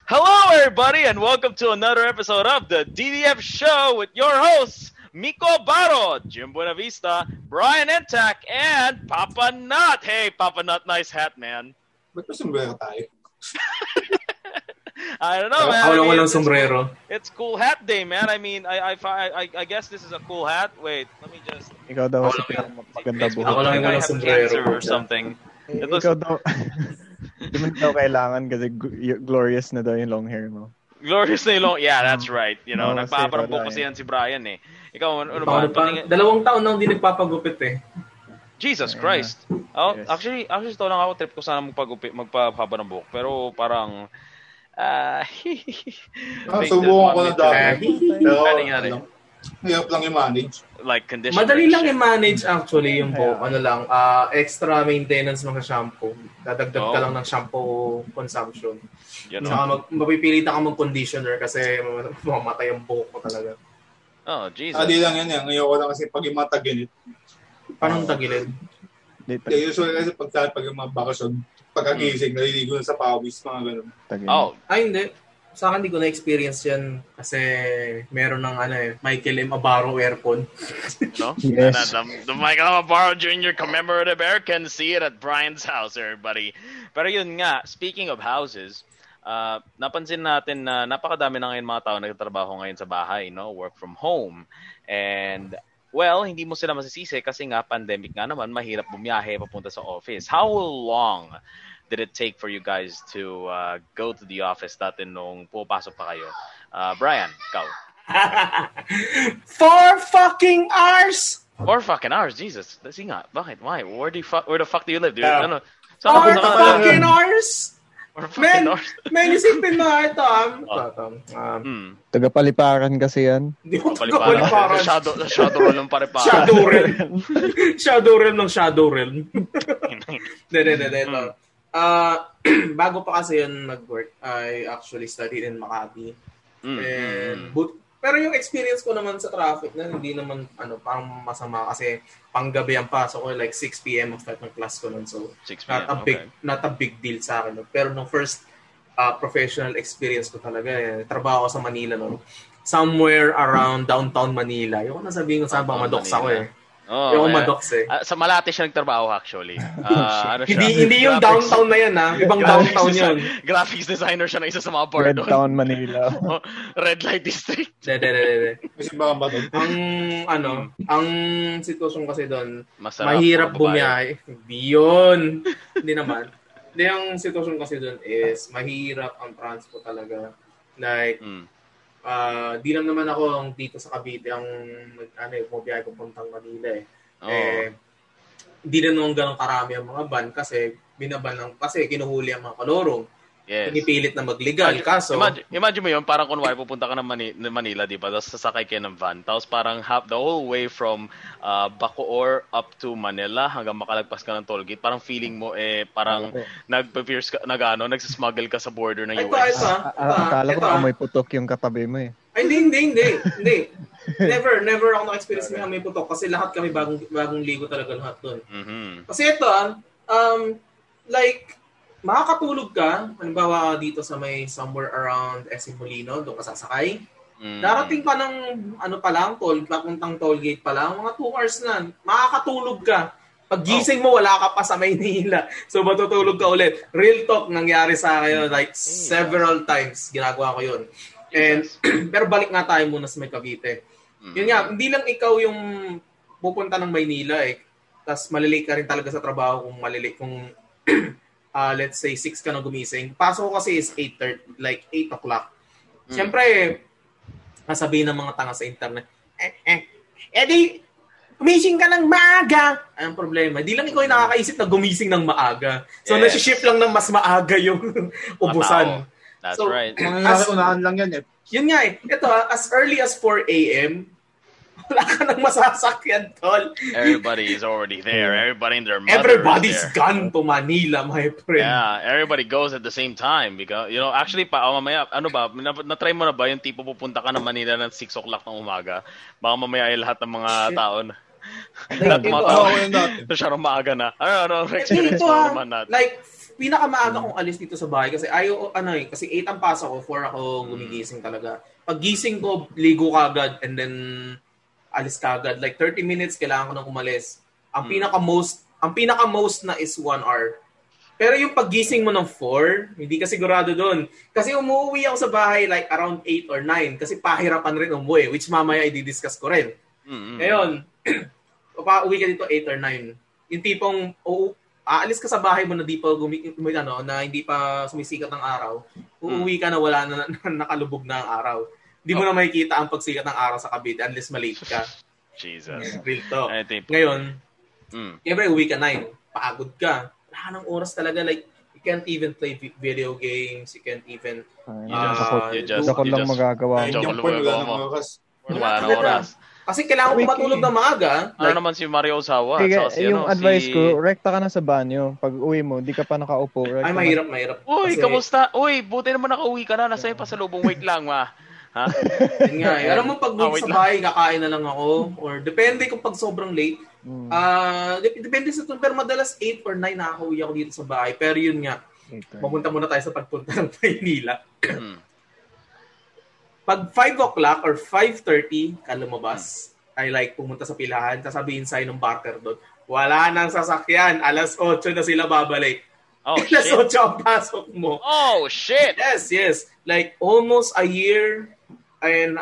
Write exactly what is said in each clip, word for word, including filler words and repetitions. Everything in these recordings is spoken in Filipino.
Hello, everybody, and welcome to another episode of the D D F Show with your hosts, Miko Baro, Jim Buenavista, Brian Entak, and Papa Nut. Hey, Papa Nut, nice hat, man. Ba't pa sombrero tayo? I don't know, man. Ako lang walang it's, sombrero. It's cool hat day, man. I mean, I, I, I, I guess this is a cool hat. Wait, let me just... Ikaw daw kasi maganda buhok. Ako lang yung walang sombrero. Or something. Eh, ikaw daw... Di mo daw kailangan kasi glorious na daw yung long hair mo. Glorious na yung long... Yeah, that's right. You know, no, nagpaparambok kasi yan si Brian eh. Ikaw, ano ba? Pa, dalawang taon nang hindi nagpapagupit eh. Jesus Christ. Oh, yes. Actually, actually ito lang ako trip ko sana magpagupit, magpahaba ng buhok. Pero parang... Uh, ah, subukan ko na dati. Pero, ano nangyari? Hirap lang i-manage. Like condition. Madali lang i-manage actually yung buhok. Ano lang, uh, extra maintenance mga shampoo. Dadagdag oh. ka lang ng shampoo consumption. You know? Saka mag, mapipilitan ka mag-conditioner kasi mamatay ang buhok mo talaga. Oh, Jesus. Ah, di lang yan yan. Ngayon ko lang kasi pag yung mga tagilid. Paano tagilid? Di, usually kasi pag, pag yung mga bakasyon, pagkagising, hmm. naliligo na sa pawis, mga ganun. Oh. Ay, hindi. Sa akin, hindi ko na-experience yan kasi meron ng ano eh, Michael M. Abaro aircon. No? Yes. The, the Michael M. Abaro Junior commemorative air can see it at Brian's house, everybody. Pero yun nga, speaking of houses, uh, napansin natin na napakadami na ngayon mga tao nagtatrabaho ngayon sa bahay, no? Work from home. And, well, hindi mo sila masisisi kasi nga, pandemic nga naman, mahirap bumiyahe papunta sa office. How long did it take for you guys to uh, go to the office dati nung pupasok pa kayo? Uh, Brian, ikaw. Four fucking hours! Four fucking hours, Jesus. Sige nga, bakit? Why? Where do you fu- where the fuck do you live, dude? Uh, ano? Four fucking hours! Four fucking Man, hours? man, isipin mo ito. Um, oh. um, hmm. Taga-paliparan kasi yan. Hindi ko Paliparan. taga-paliparan. Shadow, shadow realm ng pariparan. Shadow realm. Shadow realm ng shadow realm. Hindi, hindi, hindi. Ito. Uh, bago pa kasi yun nag-work, I actually studied in Makati. Mm. And, but, pero yung experience ko naman sa traffic na hindi naman ano parang masama kasi panggabi ang pasok ko, like six p.m. ang start ng class ko nun. So, six p.m. not a big, okay. not a big deal sa akin. No? Pero nung first uh, professional experience ko talaga, eh, trabaho ko sa Manila no? Somewhere around downtown Manila. Yung nasabihin ko saan bang madoks ako eh. Oh, yung yeah. madoks eh. Uh, sa Malate siya nagtrabaho actually. Uh, ano siya? hindi hindi yung graphics, downtown na yan ha. Ibang downtown yun. Graphics designer siya na isa sa mga bar Red doon. Town, Manila. Oh, Red Light District. De, de, de, de. Kasi baka ba doon? Ang ano, ang sitwasyon kasi doon, Masarap, mahirap bumiyahe. Hindi yun. Hindi naman. Hindi, ang sitwasyon kasi doon is mahirap ang transport talaga. Like, mm. Uh, di lang naman ako ang dito sa Cavite ang ano, bumiyahe pupuntang Manila eh. Oh. Eh, di na naman ganun karami ang mga van kasi binaban ng, kasi kinuhuli ang mga kalorong. Yes. Pinipilit na mag-legal. Imagine, kaso, imagine, imagine mo yun, parang kunwari pupunta ka ng Mani- Manila, di ba? Tapos sasakay kayo ng van. Tapos parang half the whole way from uh, Bacoor up to Manila hanggang makalagpas ka ng toll gate. Parang feeling mo, eh, parang okay. nag-pierce ka, nag, ano, nagsasmuggle ka sa border ng U S. Ito, ito. Akala ko amoy putok yung katabi mo eh. Ay, hindi, hindi, hindi. hindi. Never, never ako na-experience ng amoy putok kasi lahat kami bagong, bagong ligo talaga lahat doon. Mm-hmm. Kasi ito, um, like, makakatulog ka, halimbawa dito sa may somewhere around S M Molino, doon ka sasakay. Mm. Darating ka ng ano pa lang, toll, papuntang toll gate pa lang, mga two hours na. Makakatulog ka. Pag gising mo, wala ka pa sa Maynila. So, matutulog ka ulit. Real talk, nangyari sa akin, like, several times, ginagawa ko yun. And, pero balik nga tayo muna sa may Cavite. Mm. Yun nga, hindi lang ikaw yung pupunta ng Maynila eh. Tapos, malilate ka rin talaga sa trabaho kung malilate, kung Uh, let's say six ka na gumising. Pasok ko kasi is eight thirty, like eight o'clock. Mm. Siyempre, nasabihin ng mga tanga sa internet, eh, eh, edi, gumising ka ng maaga. Anong problema? Di lang ikaw yung nakakaisip na gumising ng maaga. So, yes. Nasi-shift lang ng mas maaga yung ubusan. That's so, right. Mga unahan lang yan eh. Yun nga eh. Ito ha, as early as four a.m., wala ka nang masasakyan, tol. Everybody is already there. Everybody and their mother Everybody's is there. gone to Manila, my friend. Yeah, everybody goes at the same time because, you know, actually, pa, oh, mamaya, ano ba, na-try mo na ba yung tipo pupunta ka ng Manila ng six o'clock ng umaga? Baka mamaya ay lahat ng mga tao na, lahat ng mga tao, masyadong maaga na. Ano, ano, experience mo naman natin? Like, pinakamaaga kong alis dito sa bahay kasi ayaw, ano eh, kasi eight ang pasok ko, four ako gumigising talaga. Pag gising ko, ligo kagad and then alis kagad. Like thirty minutes, kailangan ko nang umalis. Ang pinaka-most, ang pinaka-most na is one hour. Pero yung paggising mo ng four, hindi ka sigurado doon. Kasi umuwi ako sa bahay like around eight or nine kasi pahirapan rin umuwi, which mamaya i-discuss ko rin. Mm-hmm. Ngayon, pauwi ka dito eight or nine. Yung tipong, oh, aalis ka sa bahay mo na di pa gumi, ano, na hindi pa sumisikat ng araw, uuwi ka na wala na, na nakalubog na ang araw. Hindi mo oh. na makikita ang pagsikat ng araw sa Cavite unless malate ka. Jesus. Real talk. Ngayon, mm. every uwi ka nine, pagod ka. Wala ng oras talaga. Like, you can't even play video games. You can't even... Ay, uh, you just, you just, lang magagawa. Ay, yung point, wala ng oras. Wala ng oras. Kasi kailangan ko matulog ng maaga. Ano like, naman si Mario Osawa? Kaya, si, yung ano, advice si... ko, rekta ka na sa banyo. Pag uwi mo, di ka pa nakaupo. Ay, mahirap, mahirap. Uy, kasi... kamusta? Uy, buti naman nakauwi ka na. Nasa pa sa lubong. Wait lang, ma. Ha? Yun nga eh. Alam mo, pag oh, sa bahay, kakain na lang ako. Or depende kung pag sobrang late. Mm. Uh, depende sa ito. Pero madalas eight or nine nakakauwi ako dito sa bahay. Pero yun nga, mapunta muna tayo sa pagpunta ng Maynila. Pag five o'clock or five thirty ka lumabas, I like pumunta sa pilahan, sasabihin sa'yo ng barter doon, wala nang sasakyan, alas eight na sila babalik. Oh, alas shit. eight ang pasok mo. Oh, shit! Yes, yes. Like, almost a year and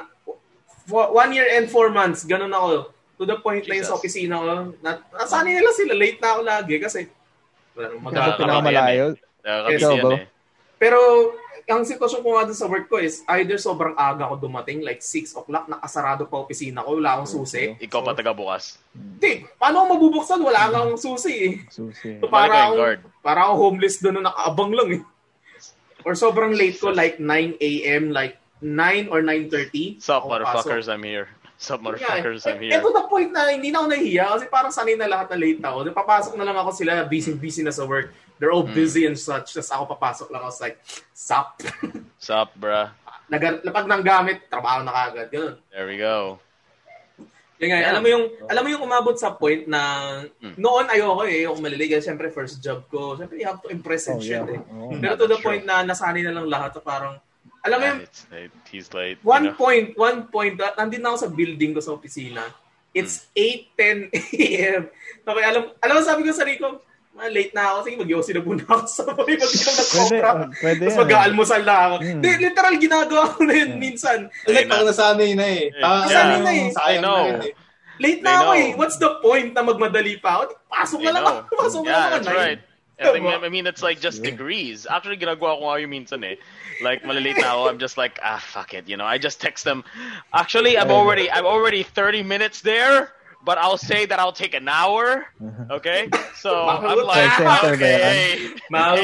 one year and four months, ganun ako. To the point na yun sa opisina ko, na, nasanay nila sila, late na ako lagi kasi wala nang magagawa. Pinakamalayo. Yes, pero, ang sitwasyon ko nga dun sa work ko is either sobrang aga ako dumating, like six o'clock, nakasarado pa opisina ko, wala akong susi. Ikaw so, pa taga-bukas. Hindi. Paano ako mabubuksan? Wala akong susi eh. Susi. So, para akong, para akong homeless doon na nakaabang lang eh. Or sobrang late ko, like nine a.m., like nine or nine thirty. Sup, motherfuckers, I'm here. Sup, motherfuckers, I'm here. Eh, to the point na hindi na ako nahihiya kasi parang sanay na lahat na late ako. Papasok na lang ako sila, busy-busy na sa work. They're all busy mm. and such. Tapos ako papasok lang. I was like, sup? Sup, bruh? Nag- lapag ng gamit, trabaho na kagad. Ganun. There we go. Yung nga, yeah. alam mo yung alam mo yung umabot sa point na mm. noon ayoko eh, yung malili kasi syempre first job ko. Syempre you have to impress and oh, shit yeah. eh. Oh, pero to the true. point na nasanay na lang lahat so parang alam mo yung late. He's late. One you know? point, one point, nandito na ako sa building ko sa opisina. It's mm. eight ten a.m. Okay, alam, alam mo sabi ko sa Rico, late na ako. Sige, mag-yosi na muna ako sa bahay. Mag-inom na kopra. Tapos mag-aalmusal na ako. Hmm. De, literal, ginagawa ko na yun minsan. Like, pag nasanay na eh. Yeah. Nasanay na eh. I know. Na eh. Late na ako eh. What's the point na magmadali pa ako? Pasok na lang ako. Pasok na yeah, lang that's right. I, think, I mean, it's like just degrees. Actually, ginagawa ko nga yung minsan eh. Like, malilate na ako. I'm just like, ah, fuck it. You know, I just text them. Actually, I'm already, I'm already thirty minutes there. But I'll say that I'll take an hour, okay? So I'm like, okay, hey,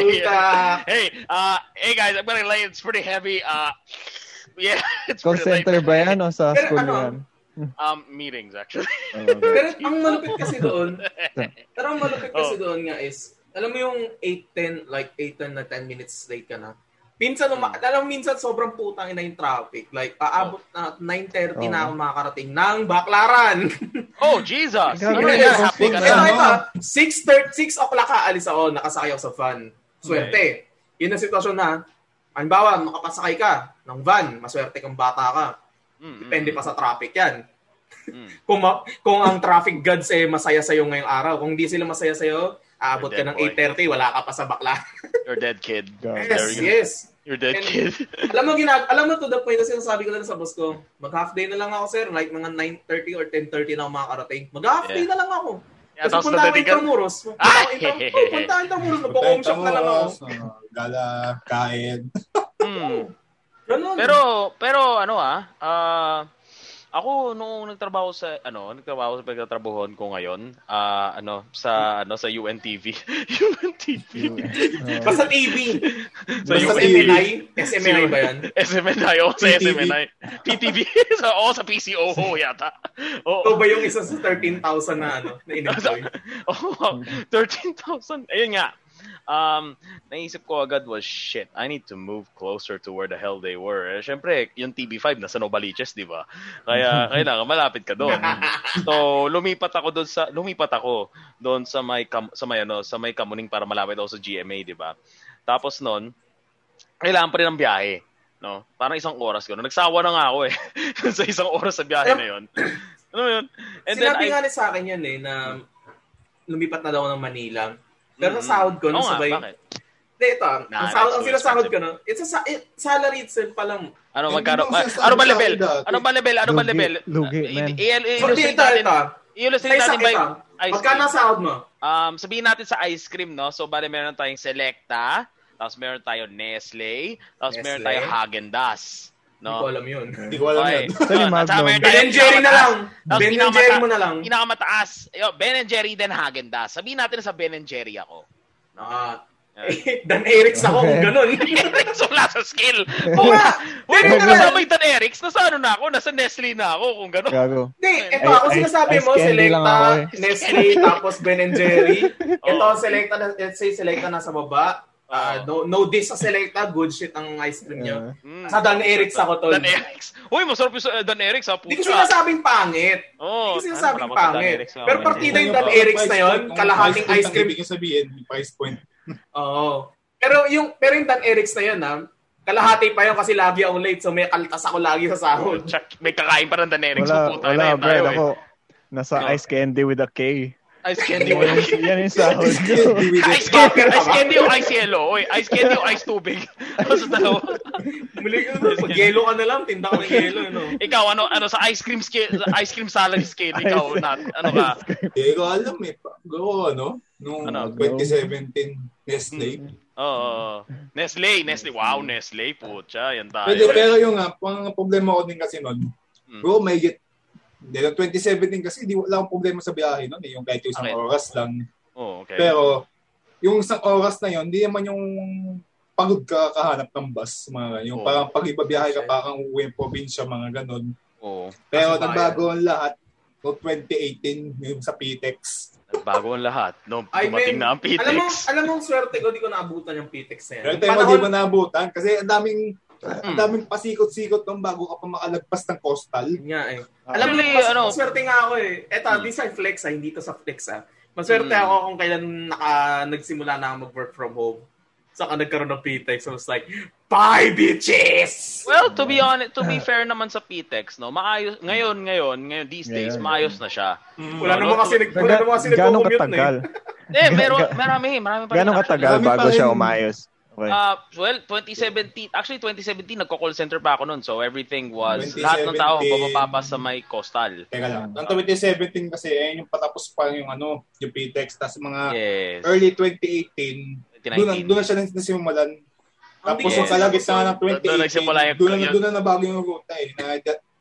hey, uh, hey guys, I'm gonna lay. It's pretty heavy. Uh, yeah, it's call pretty center late. ba yan o sa school ano, yan? Um, meetings actually. Pero ang malupit kasi doon, pero ang malupit kasi oh. doon nga is, alam mo yung eight ten, like eight ten na ten minutes late ka na. Minsan, um, alam minsan sobrang putang ina yung traffic. Like, aabot na nine thirty oh. na ako makakarating ng Baclaran. Oh, Jesus! Ano yan? Happy ka na. six thirty, six o'clock ka, alis ako, nakasakay ako sa van. Swerte. Okay. Yun ang sitwasyon na, halimbawa, makapasakay ka ng van, maswerte kang bata ka. Mm-hmm. Depende pa sa traffic yan. Mm. kung, ma- kung ang traffic gods eh masaya sa'yo ngayong araw, kung hindi sila masaya sa'yo, aabot ka ng eight thirty, wala ka pa sa Baclaran. You're dead, kid. Yes, yes. You're dead, And, kid. alam mo, ginag- alam mo to the point, kasi nasabi ko lang sa boss ko, mag-half day na lang ako, sir. Like, mga nine thirty or ten thirty na ako makakarating. Mag-half yeah. day na lang ako. Yeah, kasi punta ako Intramuros. Punta ako Intramuros. Punta ako Intramuros. Mag-home shop na lang ako. Gala, kain. hmm. Pero, pero ano ah, ah, uh, ako nung nagtrabaho sa ano, nagtrabaho sa pagtatrabahuhan ko ngayon, ah uh, ano sa ano sa U N T V. U N T V. Basta T V. Sa S M N I, S M N I ba 'yan? S M N I o sa S M N I. P T V sa o sa P C O H yata. Oo. Ito ba yung isa sa thirteen thousand na ano, na in-employ? Oh, thirteen thousand. Ayun nga. um, naisip ko agad was, shit, I need to move closer to where the hell they were. Eh, syempre, yung T B five nasa Novaliches, di ba? Kaya, kailangan malapit ka doon. So, lumipat ako doon sa, lumipat ako doon sa may, sa may, ano, sa may Kamuning para malapit ako sa G M A, di ba? Tapos noon, kailangan pa rin ng biyahe. No? Parang isang oras ko. Nagsawa na nga ako eh. sa isang oras sa biyahe na yun. Ano yun? And Sinabi then, nga I... sa akin yan eh, na lumipat na daw ng Manila. Pero mm-hmm. sa sahod ko, nung Oo sabay... nga, bakit? Hindi, ito. Nah, ang, sahod, ang sinasahod ko, no? It's a sa- it, salary itself pa lang. Ano, magkano? Ano ba level? Ano ba level? Ano ba level? Lugi, man. I-illustrate natin. I-illustrate natin by ice cream. Magkano ang sahod mo? Um, sabihin natin sa ice cream, no? So, bale, meron tayong Selecta, tapos meron tayong Nestle, tapos Nestle. meron tayong Häagen-Dazs. No? Hindi ko alam yun. Hindi ko alam Okay. yun. Sorry, Magnum. Ben and Jerry na lang. Ben and Jerry mo na lang. Pinakamataas. Yo, Ben and Jerry, then Häagen-Dazs. Sabihin natin sa Ben and Jerry ako. No? Ah. Eh, Dan Erics ako kung ganun. Erics, wala sa skill. Oo nga. Wait, Hindi kung naman. kasama yung Dan Erics, nasa ano na ako? Nasa Nestle na ako, kung gano'n. Gago. Hindi, ito Ay- ako ice- sinasabi ice mo, candy lang Selecta, ako eh. Nestle, tapos Ben and Jerry. Ito, Oo. Selecta, na- let's say Selecta nasa baba. Ah, no, no diss sa Selecta, good shit ang ice cream niyo. Mm. Sa Dan Erics ako, tol. Dan Erics. Uy, masarap yung sa- Dan Erics, ha? Hindi ko Pucha. sinasabing pangit. Oo. Hindi ko sinasabing Ano, wala ko sa Dan pangit. Erics lang Pero ako. partida yung Yung Dan pa- Erics na price yun, point, kalahating price point ice ang cream. ibig sabihin, price point. Oo. Pero yung pero yung Dan Erics na yun, ha, kalahati pa yun kasi lagi ako late, so may kaltas ako lagi sa sahod. Pucha, may kakain pa ng Dan Erics. Wala, Puta na wala, yun Brad. tayo, Ako, eh. nasa No. ice candy with a K. Ice candy. Yan yung, yan yung sahod ko. Ice candy, ice candy o ice yellow. Oy, ice candy o ice tubig. Ano sa dalawa? Muli ka na, pag yelo ka na lang, tinda ka ng yelo, ano. Ikaw, ano ano sa ice cream scale, sa ice cream salary scale, ikaw, not, ano ka? Hindi ko alam eh. Go, ano? Noong Ano? twenty seventeen, Nestle. Oo. Nestle, Nestle. Wow, Nestle. Putya, yan tayo. Pwede, pero yung nga, pang problema ko din kasi nun, Hmm. bro, may get, hindi, noong twenty seventeen kasi, di wala akong problema sa biyahe nun eh, yung kahit yung isang Okay. oras lang. Oh, okay. Pero, yung isang oras na yun, hindi naman yung pagod ka kahanap ng bus, mga yung Oo. parang pag ibabiyahe ka, parang uwi ng probinsya, mga ganun. Oo. Pero Kasi nagbago ang lahat, noong twenty eighteen, yung sa P T E X. Bago ang lahat. No, I dumating mean, na ang P T Alam mo, X. alam mo, ang swerte ko, di ko naabutan yung P T E X na yan. Pero Yung tayo mo, di panahon- mo naabutan kasi ang daming Hmm. ang daming pasikot-sikot nung bago ka pa makalagpas ng coastal. Yun nga eh. Alam mo, Actually, mas, ano- maswerte nga ako eh. Eto, Hmm. di sa flex ah, hindi to sa flex ah. Maswerte Hmm. ako kung kailan naka, nagsimula na ako mag-work from home. Saka nagkaroon ng P T E X. So, I was like, bye, bitches! Well, to be honest, to be fair naman sa P T E X, no, maayos, ngayon, ngayon, ngayon, these days, Ngayon. maayos na siya. Wala Ano, naman kasi, nag- wala naman kasi Gano'ng nagko-commute na katagal? eh. Eh, meron, marami, marami pa rin. Gano'ng actually. katagal Marami pa bago siya rin. umayos? Okay. Uh, well, twenty seventeen, actually twenty seventeen, nagko-call center pa ako noon. So everything was, twenty lahat ng tao seventeen bababa sa may coastal. Teka lang. Ang twenty seventeen kasi, eh, yung patapos pa yung ano, yung P T E X. Tapos mga Yes. early twenty eighteen, twenty doon na, nineteen. doon na siya nasimulan. Tapos Yes. yung kalagitnaan ng twenty Doon eighteen, nagsimula yung- doon na, yung- doon na nabago yung ruta eh. Na,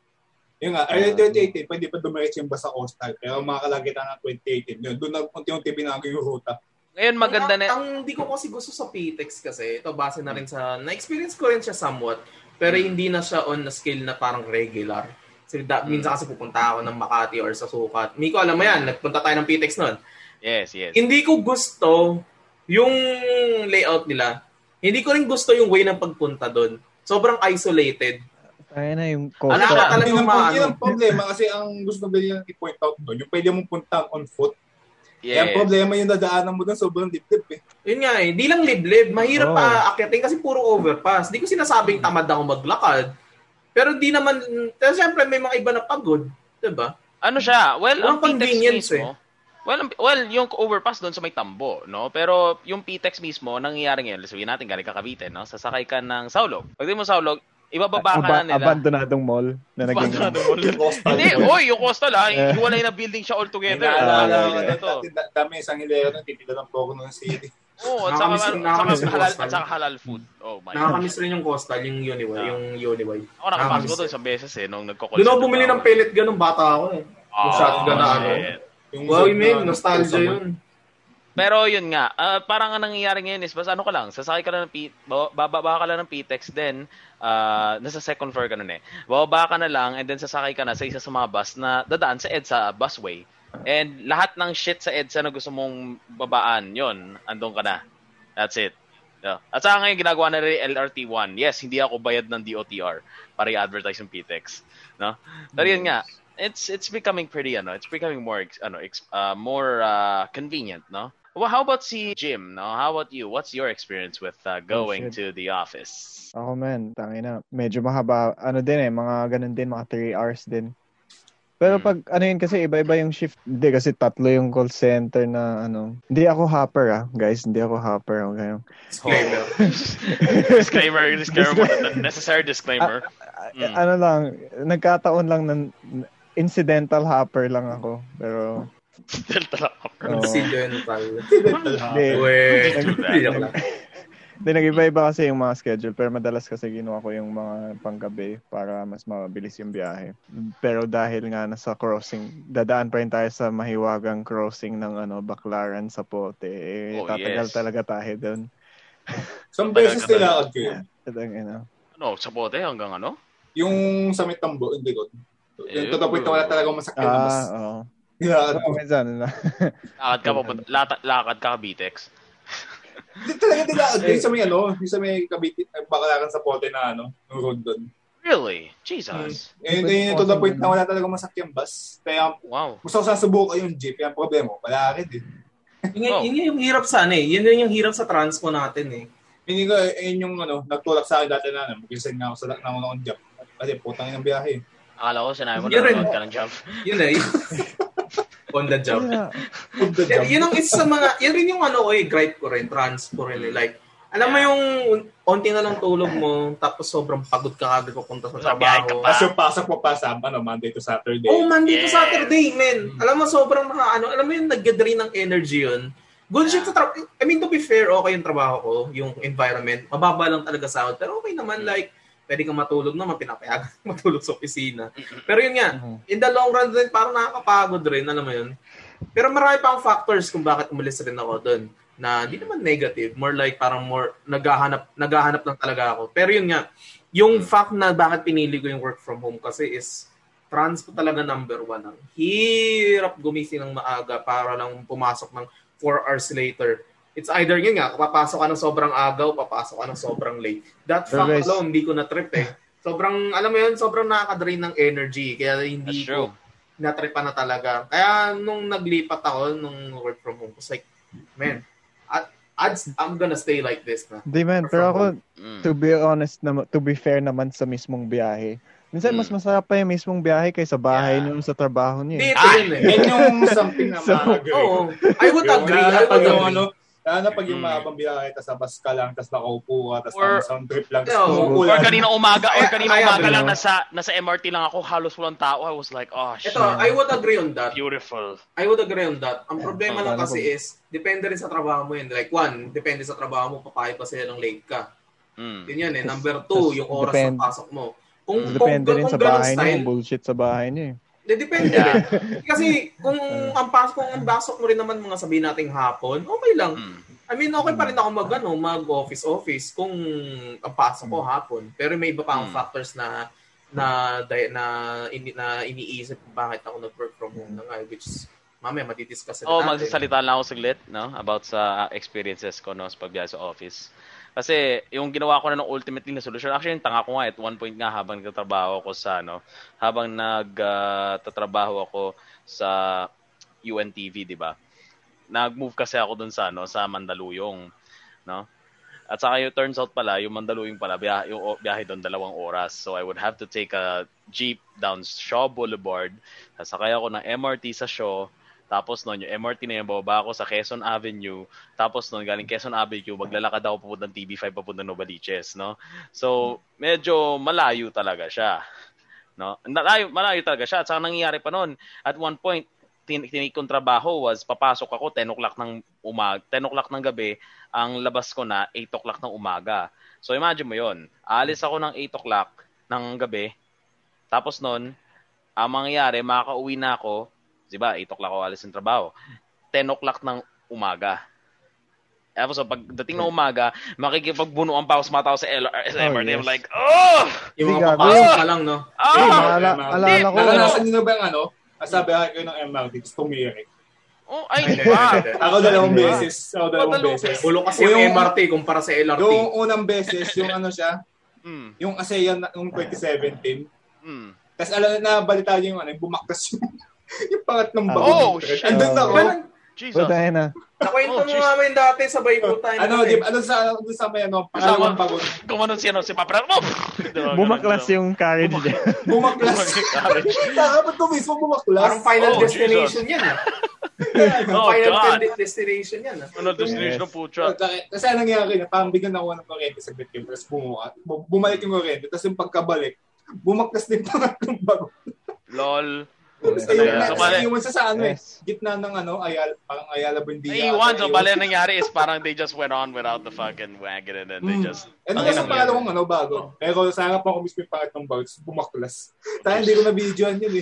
yung nga, early twenty eighteen, pwede pa dumiretso yung bus sa coastal. Pero mga kalagitnaan ng twenty eighteen, yun, doon na unti-unti binago yung ruta. Ngayon maganda ang, na. Ang di ko kasi gusto sa P T E X kasi, ito base na rin sa, na-experience ko rin siya somewhat, pero Hmm. hindi na siya on a scale na parang regular. Kasi da, minsan kasi pupunta ako ng Makati or sa Sukat. Miko, alam mo yan, nagpunta tayo ng P T E X noon. Yes, yes. Hindi ko gusto yung layout nila. Hindi ko rin gusto yung way ng pagpunta doon. Sobrang isolated. Ayun na yung Ano coastal. siya? talagang Yun ang, maano. yun ang problema kasi ang gusto ko nilang i-point out doon, yung pwede mong punta on foot. Yes. Kaya ang problema yung dadaanan mo doon, sobrang dip-dip eh. Yun nga eh, di lang liblib. Mahirap Oo. pa akyatin kasi puro overpass. Di ko sinasabing tamad ako maglakad. Pero di naman, pero siyempre may mga iba na pagod. Diba? Ano siya? Well, Walang ang P T E X convenience mismo. Well, ang- well, yung overpass doon sa may tambo, no? Pero yung P T E X mismo, nangyayari ngayon, sabihin natin, galing ka Cavite, no? Sasakay ka ng Saulog. Pag di mo Saulog, ibababa ka Aba- na nila. abandonadong mall na naging... Abandonadong mall. Hindi, oy, yung coastal ha, hiwalay na building siya altogether. Naalala Ah, ko na ito. dati, dami isang hilera nung titila ng Poco ng city. Oo, at saka, Nakakamiss- at saka, nakakamiss yung halal, coastal. at saka halal food. Oh my God. Nakakamiss rin yung coastal, yung Uniway. Ah. Yung Uniway. Ako nakapasok ko Nakakamiss doon eh. isang beses eh, nung nagko-call Doon ako center bumili pa ng pellet gun nung bata ako eh. Yung shotgun na ano. shit. Yung Wow, Zod man, na- nostalgia sa- yun. Pero yun nga, ah, parang ang nangyayari ngayon is, basta ano ka lang, sasakay ka lang ng P, bababa ka lang ng P T E X, then, ah, nasa second floor ka nun eh. Bababa ka na lang, and then sasakay ka na sa isa sa mga bus na dadaan sa EDSA busway. And lahat ng shit sa EDSA na gusto mong babaan, yun, andun ka na. That's it. Yeah. At saka ngayon ginagawa na rin L R T one. Yes, hindi ako bayad ng D O T R para i-advertise yung P T E X, no? Pero yun nga, it's it's becoming pretty ano, it's becoming more ano, uh, more uh, convenient, no? Well, how about si Jim, no? How about you? What's your experience with uh, going oh, to the office? Ako man, tangina. Medyo mahaba, ano din eh, mga ganun din, mga three hours din. Pero pag ano yun kasi iba-iba yung shift. Hindi kasi tatlo yung call center na ano. Hindi ako hopper ah, guys. Hindi ako hopper. Okay. Disclaimer. disclaimer. Disclaimer. Necessary disclaimer. A- a- mm. Ano lang, nagkataon lang na incidental hopper lang ako. Pero incidental hopper. Oh. Incidental. Incidental hopper. Hindi, nag-iba-iba kasi yung mga schedule. Pero madalas kasi ginawa ko yung mga panggabi para mas mabilis yung biyahe. Pero dahil nga nasa crossing, dadaan pa rin tayo sa mahiwagang crossing ng ano Baclaran sa Pote. Eh, oh, tatagal yes. talaga tayo doon. Some beses nilakad ko yun. Ano, sa Pote hanggang ano? Yung sa may tambo, hindi ko. Yung to the point na wala talagang masakyan na mas. Ah, oo. Nilakad ko. Lakad ka pa, lakad ka ka B T E X. Hindi talaga nilakad ko. Yung sa may ano, yung sa may kabiti, Baclaran sa Pote na ano, yung road doon. Really? Jesus. Eh, yun to the point na wala talagang masakyan bus. Kaya, wow. Gusto ko sasubukan yung jeep. Yung problema, wala rin eh. Yun, oh. yun yung hirap sana eh. Yun yung hirap sa transpo natin eh. Hindi ko, yun yung ano, nagtulak sa akin dati na, mag-resign nga ako sa naunang job. Kasi putang yung biyahe. Akala ko, sinabi mo na nanood ka ng job. Yun eh. On the job. Yeah. On the job. Yun ang isa sa mga, yun rin yung ano ko eh, gripe ko rin, transpo rin eh. Like, alam mo yung onti na lang tulog mo, tapos sobrang pagod ka agad pupunta sa trabaho. Tapos yung pasok mo pa sa ano, Monday to Saturday. Oh, Monday yeah. to Saturday, man. Alam mo, sobrang naka, ano, alam mo yung nag-drain ng energy yun. Good shit sa trabaho. I mean, to be fair, okay yung trabaho ko, yung environment. Mababa lang talaga sahod. Pero okay naman, like, pwede kang matulog naman, pinapayagan matulog sa opisina. Pero yun nga, in the long run din, parang nakakapagod rin, alam mo yun. Pero marami pang factors kung bakit umalis rin ako doon. Na hindi naman negative, more like parang more naghahanap naghahanap lang talaga ako. Pero yun nga, yung fact na bakit pinili ko yung work from home kasi is transpo talaga number one. Ang hirap gumising ng maaga para lang pumasok ng four hours later. It's either yun nga, papasok ka ng sobrang agaw, papasok ka ng sobrang late. That fact Always. alone, hindi ko na-trip eh. Sobrang, alam mo yun, sobrang nakaka-drain ng energy. Kaya hindi ko na-tripan na talaga. Kaya nung naglipat ako, nung work from home, it's like, man, I'd, I'm gonna stay like this na. Di man, pero ako, mm. to be honest, na, to be fair naman sa mismong biyahe, minsan mm. mas masarap pa yung mismong biyahe kaysa bahay yeah. nyo sa trabaho nyo. Dito ah, yun eh. Yan yung something na so, ma-agree. Oh, I would agree. I would agree. Ano, lalo na pag yung mahabang biyahe, tas nabas ka lang, tas nakaupo ka, tas or, sound trip lang, tas no, or kanina umaga, or kanina umaga lang nasa, nasa M R T lang ako, halos walang tao. I was like, oh, shit. Ito, I would agree on that. Beautiful. I would agree on that. Ang problema lang kasi is, depende rin sa trabaho mo yun. Like, one, depende sa trabaho mo, papayag pa sila ng late ka. Mm. Yun yan eh. Number two, yung oras ng pasok mo. Kung, depende kung, rin kung sa bahay style, niyo, bullshit sa bahay niyo eh. Depende yeah. rin. Kasi kung ang pasok, kung ang pasok mo rin naman mga sabihin nating hapon, okay lang. Mm. I mean, okay pa rin ako mag, ano, mag-office-office kung ang pasok ko hapon. Pero may iba pa ang mm. factors na na na, na, ini, na iniisip kung bakit ako nag-work from home na nga, which is, mamaya matidiscuss oh, natin. Oh, magsasalita lang ako saglit, no? About sa experiences ko, no? Sa pagbiyahe sa office. Kasi, yung ginawa ko na ng ultimately na solution, actually, yung tanga ko nga, at one point nga, habang nagtatrabaho ako sa, no? Habang nagtatrabaho uh, ako sa U N T V, di ba? Nag-move kasi ako dun sa, no? Sa Mandaluyong, no? At saka yung turns out pala, yung Mandaluyong pala, biyahe, yung biyahe doon dalawang oras. So I would have to take a jeep down Shaw Boulevard. Sasakay ako ng M R T sa Shaw. Tapos noon, yung M R T na yung bababa ako sa Quezon Avenue. Tapos noon, galing Quezon Avenue, maglalakad ako papuntang T B five, papuntang Novaliches, no? So, medyo malayo talaga siya. No? Malayo, malayo talaga siya. At saka nangyayari pa noon, at one point, tinik kong trabaho was, papasok ako ten o'clock ng umaga, ten o'clock ng gabi, ang labas ko na eight o'clock ng umaga. So imagine mo yon, aalis ako ng eight o'clock ng gabi, tapos nun, ang mangyayari, makaka-uwi na ako, di ba, eight o'clock ako alis ng trabaho, ten o'clock ng umaga. Tapos so, pagdating ng umaga, makikipagbunuan pa ako sa mga tao sa L R S M R T. Oh, yes. I'm like, oh! Yung mga papasok ka lang, no? Oh! Hey, alala ko. Naranasan nyo na ba yung ano? Sabi ako ng M R T, tumirik. Oh, ay, di ba? Ako dalawang beses. Ako dalawang beses. Ulo kasi yung M R T kumpara sa L R T. Yung unang beses, yung ano siya, Mm. yung ASEAN yung twenty seventeen. Mm. Tapos alam na balita niyo yung ano, yung bumaktas yung, yung pangatlong Oh, bago. Oh, shit. Andun ako. Jesus. Puta na. Nakwento Oh, mo jeez. namin dati sa Bayko time. Ano, di ba, ano sa, ano sa may ano, pangalawang bago. Kumanon si ano, si Papra. Oh! Bumaklas yung carriage niya. Bumaklas. Dapat ko mismo bumaklas. Parang Final Oh, Destination yan. ah. Oh, Final God. de- Destination yan. ah. Ano destination ng pucha? Kasi anong nangyari na, parang bigyan ako ng kuryente sa bit yung tapos bumuka. Bu- Bumalik yung kuryente, tapos yung pagkabalik, bumaklas din pangatlong bago. Lol. Tapos Yes. ayun, So, na, bale- iwan sa sa ano eh, Yes. gitna ng ano, ayal, parang Ayala Buendia. Naiiwan. So, Ayun. bali ang nangyari is parang they just went on without the fucking wagon and then they Mm. just... Ano Ang kasi inang pangalawang ano, bago. Pero sa harap ako mismo yung pangatlong bago, tapos bumaklas. Tayo hindi ko na-videoan yun eh.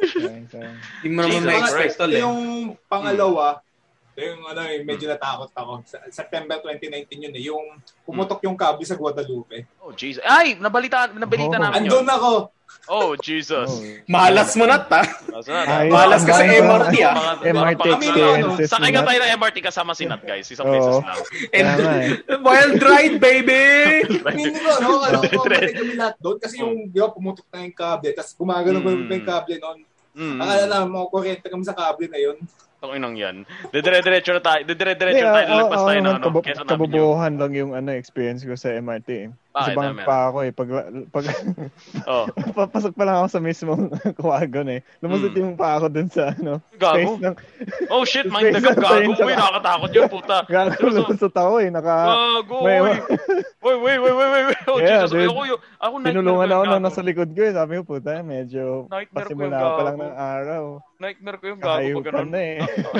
Hindi mo naman Jesus na-expect tol eh. Yung pangalawa, yung ano eh, medyo natakot ako. Sa September twenty nineteen yun eh, yung pumutok yung kable sa Guadalupe. Oh, Jesus. Ay! Nabalita, nabalita Oh. namin Andun yun. ako. Oh, Jesus. Malas mo na ta. That's not- Ay, Malas ka sa ang M R T Mga- ah. mga- M R T mga- experiences. Sakay nga mo tayo ng M R T kasama si Nat, guys. Isang Oo. beses lang. And Tama eh. wild ride baby! Hindi ko, no? Alam ko, matay kami lahat doon. Kasi yung, di ba, pumutok na yung kable. Tapos gumagano Mm. pa yung kable noon. Mm. Akala na, mga kuryente kami sa kable na yun. Itong inang yan. Didire-diretso na tayo. Didire-diretso Hindi, na tayo. ako- Lalagpas ako tayo ng naman, ano. kabo- Quezon Avenue. kabobohan lang yung ano experience ko sa M R T eh. Kasi Bakit? bang Dami, pa ako eh. Pag, pag Oh. papasok pa lang ako sa mismong kuwagon eh. Lumusot Mm. yung pa ako dun sa ano. Gago? Space ng, Oh shit, mind the Space gap. ng Gago. train sa- Uy, nakakatakot yun, puta. gago lumusot ako eh. Naka, Gago. may, Uy. Uy, wait, wait, wait, wait. wait. Oh, Yeah, Jesus. dude. Ako yun. Ako nightmare tinulungan ko yung ako na gago. nasa likod ko eh. Sabi ko puta, medyo Nightmare ko yung pasimula pa lang gago. ng araw. Nightmare ko yung gago pag Kakayupan ganun. na eh.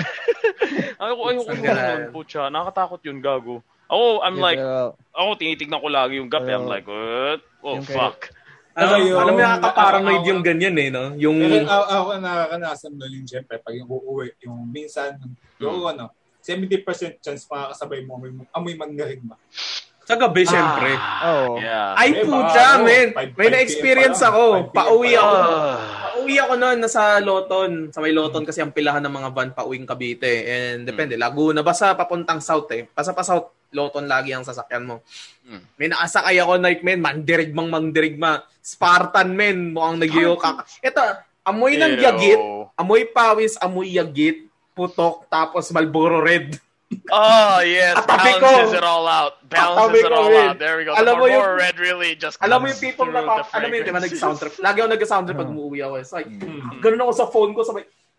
Ayoko, ayoko yung Sandali. ganun, pucha. Nakakatakot yun, gago. Ako, I'm like, Pero, ako tinitignan ko lagi yung gap. eh. I'm Pero- like, what? Oh, Yung kay- fuck. Alam, Yung- alam mo nakaka-paranoid ako- yung ganyan eh, no? Yung... Pero ako, ako nakakanasan doon yung siyempre, pag yung uuwi, yung minsan, yung Hmm. ano, seventy percent chance makakasabay mo amoy, amoy mandarigma. Sa gabi, syempre. oo. Yeah. Ay, Eh, puta, baka, men. ano, five- May five na-experience p m pa lang. ako. five p m Pauwi pa lang. ako. Ah. Pauwi ako noon, nasa Loton. Sa may Loton kasi ang pilahan ng mga van pauwing Cavite. And depende, Laguna. Basta papuntang south eh. Basta pa south, Loton lagi ang sasakyan mo. Hmm. May nakasakay ako, night men. Mandirigmang mandirigma. Spartan, men. Mukhang nagyo kaka. Ito, amoy ng Ew. yagit. Amoy pawis, amoy yagit. Putok, tapos Marlboro Red. Oh, yes. Katabi ko. Balances it all out. Balances Katabi it ko, all men. out. There we go. Alam The mo yung- Marlboro Red really just Alam mo cuts yung tipong through na, the alam mo yun, di ba, fragrances. nag-sound trip. Lagi ako nag-sound trip pag umuwi ako. It's like, ganun ako sa phone ko, sabay,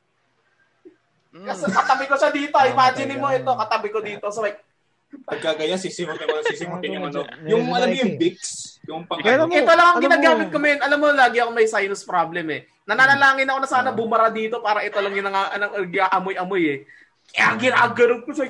Mm. kasi katabi ko siya dito. Imagine mo ito, katabi ko dito. Sabay, Pagka ganyan, sisimutin mo, sisimutin yung ano. Medyo Yung alam mo yung like Vicks, yung pang Kaya ano. mo- ito lang ang alam ginagamit mo- ko, men. Alam mo, lagi ako may sinus problem eh. Nananalangin ako na sana bumara dito para ito lang yung nang, nang, amoy-amoy eh. Kaya ginaganon ko siya.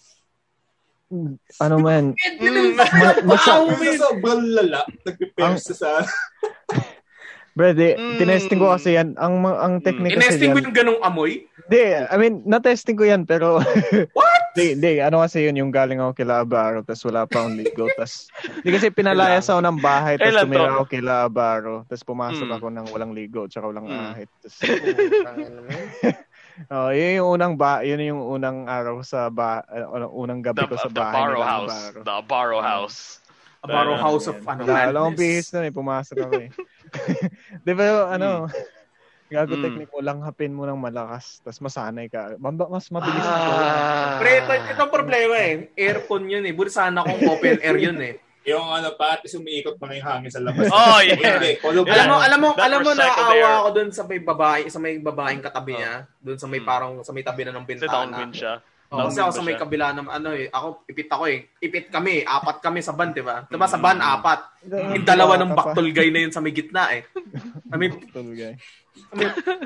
ano man, Mm, masa- Sa sobrang lala, nag-prepare Ang- sa sa... Brad, eh, Mm. tinesting ko kasi yan. Ang ang technique kasi Inesting ko yan. yung ganong amoy. Hindi, I mean, na-testing ko yan, pero... What? Hindi, hindi. Ano kasi yun, yung galing ako kila Abaro, tapos wala pa akong ligo, tapos... Hindi kasi pinalayas ako ng bahay, tapos Kailan tumira to? ako kila Abaro, tapos pumasok Mm. ako ng walang ligo, tsaka walang Mm. ahit. Tapos, oh, yun yung unang ba, yun yung unang araw sa ba, uh, unang gabi The, ko sa the bahay Barrow nila House. Abaro. The Barrow House. Abaro Pero- House of ano, Wala akong madness. bihis na eh, pumasok ako eh. Di ba, ano, gago Mm. technique mo lang, hapin mo ng malakas, tapos masanay ka. Mamba- Mas mabilis ito. Ah. Pre, ito, ito ang problema eh. Aircon yun eh. Buti sana kung open air yun eh. Yung ano pa, at umiikot pa yung hangin sa labas. Oh, yeah. Hindi, kulog Alam mo, lang. alam mo, That alam mo recycled naawa air. ako dun sa may babae, sa may babaeng katabi niya, dun sa may Mm. parang sa may tabi na ng Kasi bintana. downwind siya. Oo, kasi ako sa may kabila ng ano eh, ako ipit ako eh. Ipit kami, apat kami sa van, 'di ba? Diba sa van apat. Yung dalawa ng baktol guy na yun sa may gitna eh. Kami Tulgay. kami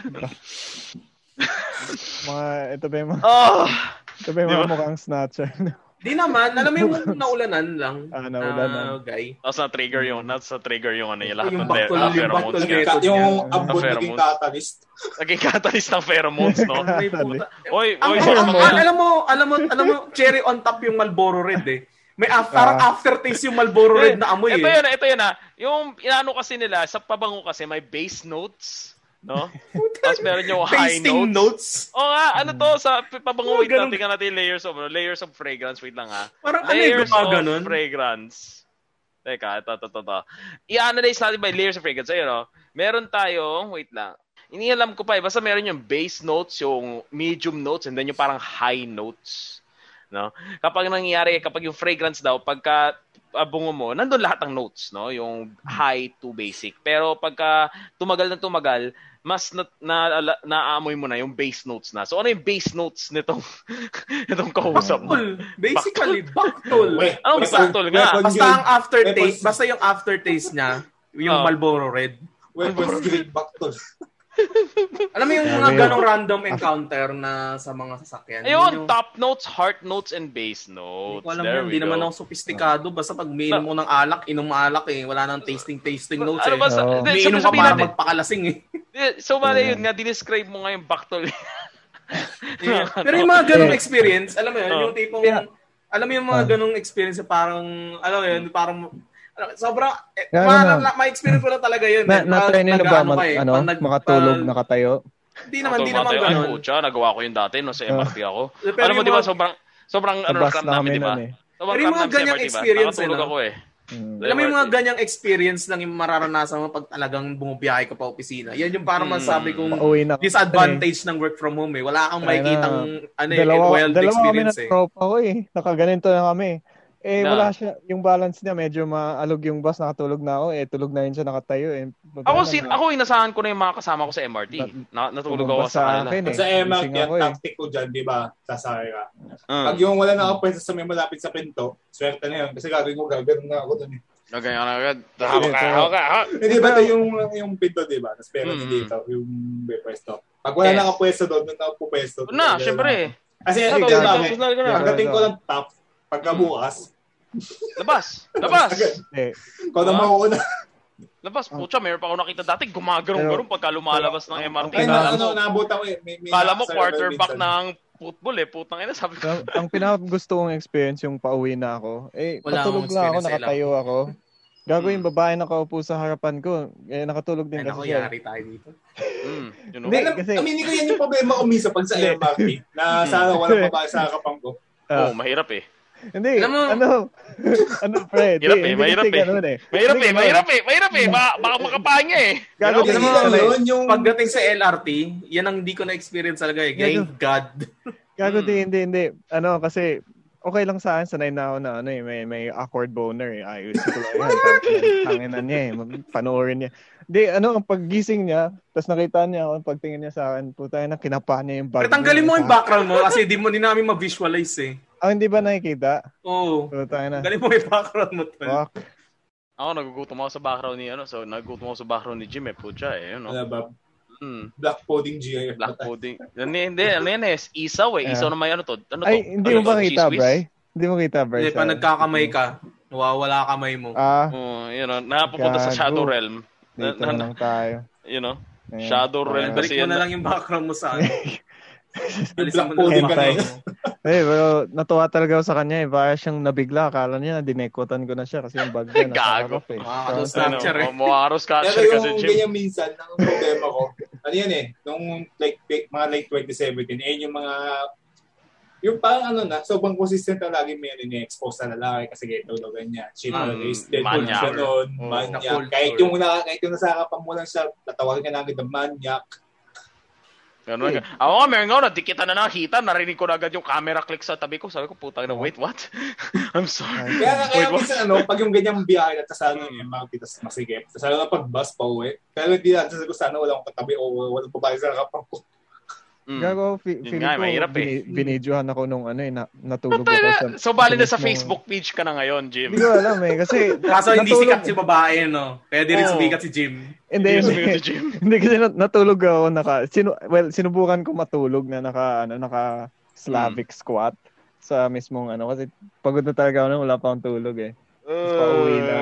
Mga, ito ba yung mga, Oh! ito ba yung Di mga ba? mukhang snatcher? di naman, alam mo yung naulanan lang. Ah, naulanan. na guy. Nasa trigger yung, nasa trigger yung ano yung lahat Yung ng fe- baktol, ah, yung pheromones baktol niya. niya. Ka- yung Yeah. abot Pheromones. naging catalyst. Naging catalyst ng pheromones, no? May puta. Oy, Ang, oy, ang, mas mo. ang- alam mo, alam mo, alam mo, cherry on top yung Marlboro Red eh. May af- parang Ah. aftertaste yung Marlboro Red na amoy Ito eh. yun, ito yun ah. Yung inaano kasi nila, sa pabango kasi may base notes. No? Tapos meron yung high Tasting notes. notes. Oo nga, ano to, sa pabango, Oh, wait lang, ganun. tingnan natin yung layers of, layers of fragrance, wait lang ha. Parang ano yung Layers of gumaganon? fragrance. Teka, ito, ito, ito, ito. I-analyze natin by layers of fragrance. Ayun, no? Meron tayong, wait lang. Inialam ko pa eh, basta meron yung base notes, yung medium notes, and then yung parang high notes. No? Kapag nangyayari, kapag yung fragrance daw, pagka bungo mo, nandun lahat ng notes, no? Yung high to basic. Pero pagka tumagal na tumagal, mas na, na, na, naamoy mo na yung base notes na. So ano yung base notes nitong nitong kausap mo? Baktol. Basically, baktol. Wait, Anong wait, baktol nga? weapon Basta grade- ang aftertaste, weapons- basta yung aftertaste niya, yung Oh. Marlboro Red. Weapons grade baktol. Alam mo yung Grabe mga yun. ganong random encounter na sa mga sasakyan. Ayun, yung, top notes, heart notes, and base Hindi notes. ko alam There yun, we hindi go. naman ako sophisticado. Basta pag umiinom mo ng alak, inom alak eh. Wala nang tasting-tasting notes Ano eh. ba sa... Oo. Hindi, Umiinom so, ka sabihin para natin, magpakalasing eh. so, bale, Yeah. yun nga, dinescribe mo nga yung baktol. Yeah. Pero yung mga ganong experience, alam mo yun, Oh. yung tipong, Yeah. alam mo yung mga Oh. ganong experience, parang, alam mo yun, parang, alam, sobrang, eh, Yeah, ma- ano, na, ma-experience ko na talaga yun. Na, eh. na-try Pag nyo na ba nag-ano mag, ka eh, ano, pag nag- makatulog, pag- nakatayo? Hindi naman, hindi Ito, naman Mateo, ganun. Ay, pucha, nagawa ko yung dati, no, sa M R T ako. Pero Alam mo, yung di ba, mga- sobrang, sobrang, ano, Nabas cram na namin, kami di ba? nun eh. Sobrang Pero yung cram mga namin sa ganyang M R T, ba? experience, Nakatulog eh, no? ako eh. Hmm. Alam mo yung mga ganyang experience lang yung mararanasan mo pag talagang bumubiyahe ka pa opisina. Yan yung parang Hmm. masabi kong Pauwi na. disadvantage ng work from home eh. Wala kang Kaya makikitang ano, eh, Dalawa, wild dalawa kami experience na eh. tropa ko eh. Nakaganito na kami. Eh, Na. wala siya. Yung balance niya, medyo maalog yung bus. Nakatulog na ako. Eh, tulog na yun siya nakatayo. Eh, Ako, sin, ako inasahan ko na yung mga kasama ko sa M R T. Na, natulog ako Tumambas sa kanila. akin eh. Sa M R T, Gising ang ako eh. tactic ko dyan, di ba, sasakay ka. Uh, Pag yung wala nakapwesto sa may malapit sa pinto, swerte na yun. Kasi gagawin ko, gagawin na ako dun eh. okay, ano agad. Hawak ka, pero- hawak ka, hawak. Hindi ba ito yung, yung pinto, di ba? Tapos pero Mm. dito, yung may pwesto. Pag wala Yes. nakapwesto doon, doon ako pwesto. Na, syempre. Kasi, Ano, ito, gago. bakit? tapos na ka na. Pagdating ko ng top, pagkabukas, Labas, labas. agad. Eh, Ikaw na Ah. mauuna. Labas, putya, mayroon pa ako nakita dati, gumagarong-garong pagka lumalabas ng M R T. Ay, Kala na, ano, mo, naabot ako eh. May, may kala mo nakaserve quarterback minsan. ng football eh, putang ina, sabi ko. ang, ang pinakagusto kong experience yung pauwi na ako. Eh, Wala patulog akong lang ako, experience, nakatayo ako. Gago yung babae nakaupo sa harapan ko. Eh, nakatulog din Ay, naku, kasi siya. yari tayo dito. Mm, you know? Hindi, Alam, kasi- aminin ko yan yung problema ko minsan pag sa M R T. Na sana walang babae sa harapan ko. Oo, Ah, mahirap eh. hindi, Alam mo- ano, ano, pre, Mahirap di- eh, hindi mahirap kasi eh. ganun eh. Mahirap Hindi eh, ganun. mahirap eh, mahirap eh. Baka, baka makapanya eh. Gago Hindi din Alam mo, lang ano eh. yun, yung... Pagdating sa L R T, yan ang hindi ko na-experience talaga eh. Thank God. Gago Hmm. di, hindi, hindi. Ano, kasi, okay lang sa akin, sanay na ako na, ano eh, may, may awkward boner eh. Ayos ko lang yan. Tangin- Tanginan niya eh. Mag- Panoorin niya. Hindi, ano, ang paggising niya, tapos nakita niya ako, pagtingin niya sa akin, puta na, kinapa niya yung bag. Pero tanggalin mo niya. yung background mo kasi di mo din namin ma-visualize eh. Ah, hindi ba nakikita? Oo. Puta na. Tanggalin mo yung background mo. tol. Fuck. Ako, nagugutom ako sa background ni, ano, so, nagugutom ako sa background ni Jim eh, putya eh, you know. Ano ba? Mm. Black coding G I F. Black pudding. Hindi, hindi, ano yan eh, isaw eh, Yeah. isaw na may ano to. Ano to? Ay, hindi Ano mo ba to? kita, Cheese whiz? Bray? Hindi mo kita, Bray? Hindi, sa- pa nagkakamay ka, nawawala kamay mo. Ah, Oo, you know, napupunta sa Gago. Shadow Realm. dito Na- na na- lang tayo. You know, Ayan. Shadow Realm Ayan. Balik kasi mo yan. na lang yung background mo sa ano. Alisan mo Black na lang pudding yung ka na background eh. mo. Eh, pero natuwa talaga ako sa kanya eh. Baka siyang nabigla. Akala niya, dinekotan ko na siya kasi yung bag niya nasa Gago. harap eh. Makakadus So, na. Ano, Snapchat eh. mukha ka Pero catcher kasi yung Jim. ganyan minsan, ang problema ko, ano yan eh, nung like, like, mga late twenty seventeen, eh yung mga, yung parang ano na, sobrang consistent na lagi may ini-expose na lalaki kasi ganito daw ganyan. Shit, Mm, is deadpool, manyak. ganon, Oh, manyak. na-culture. Kahit yung, na, kahit yung nasa harapan mo lang siya, tatawagin ka na agad ng manyak. Ganun. Ako nga, meron nga, nadikitan na nakita, narinig ko na agad yung camera click sa tabi ko. Sabi ko, putang na, wait, what? I'm sorry. Kaya, kaya Wait, what? minsan ano, pag yung ganyang biyahe at sa ano, yung mga pitas masigip, sa ano pag bus pa uwi, pero hindi natin sa sana wala akong katabi o walang babae sa harapan ko. Mm. Gago, fi- Yun feeling nga, ko, mahirap eh. bini- binidyohan ako nung ano eh, na, natulog Patay ako na. sa... So, bali na sa mismong- Facebook page ka na ngayon, Jim. Hindi ko alam eh, kasi... Kaso hindi natulog- sikat si babae, no? Kaya di rin Oo. sumikat si Jim. Hindi, Hindi hindi. si Jim. Hindi kasi nat- natulog ako naka... Sinu, well, sinubukan ko matulog na naka, ano, naka Slavic Hmm. squat sa mismong ano, kasi pagod na talaga ako nung wala pa akong tulog eh. Tapos pauwi na.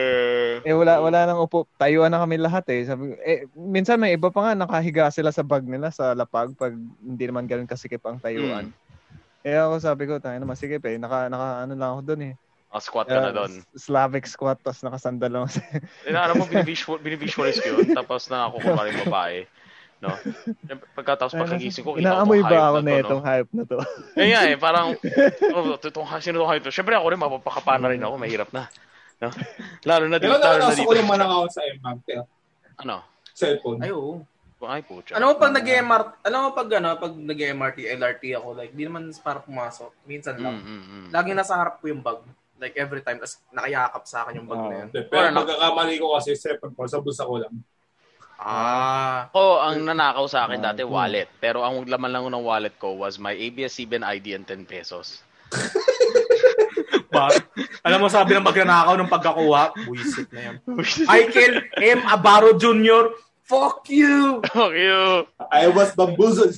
Eh wala wala nang upo. Tayuan na kami lahat eh. Sabi, eh minsan may iba pa nga nakahiga sila sa bag nila sa lapag pag hindi naman ganoon kasikip ang tayuan. Eh ako sabi ko, tayo naman sikip eh. Naka naka ano lang ako doon eh. Ah, squat ka na Uh, doon. Slavic squat tapos nakasandal lang. Eh, alam mo, binivisual, binivisualize ko yun. Tapos nakako ko pa rin babae. No? Pagkatapos pagkagising ko, inaamoy ba ako na itong hype na to? Eh nga eh, parang, oh, itong, sino itong hype to? Siyempre ako rin, mapapakapa na rin ako, mahirap na. No? Lalo na dito. Pero nasa ko naman ako sa M R T. Ano? Cellphone. Ay, oo. Ay, pucha. Alam mo pag nag-M R T, alam mo pag ano, pag nag-M R T, L R T ako, like, di naman para pumasok. Minsan lang. Mm, mm, mm. Laging nasa harap ko yung bag. Like, every time, tas nakayakap sa akin yung bag na yun. Pero magkakamali ko kasi cellphone ko, sa bulsa ko lang. Ah. Ko, ang nanakaw sa akin dati, wallet. Pero ang laman lang ng wallet ko was my A B S C B N I D and ten pesos. Ba? Alam mo, sabi ng magnanakaw ng pagkakuha, buisit na yan. Michael M. Abaro Junior, fuck you! Fuck you! I was bamboozled.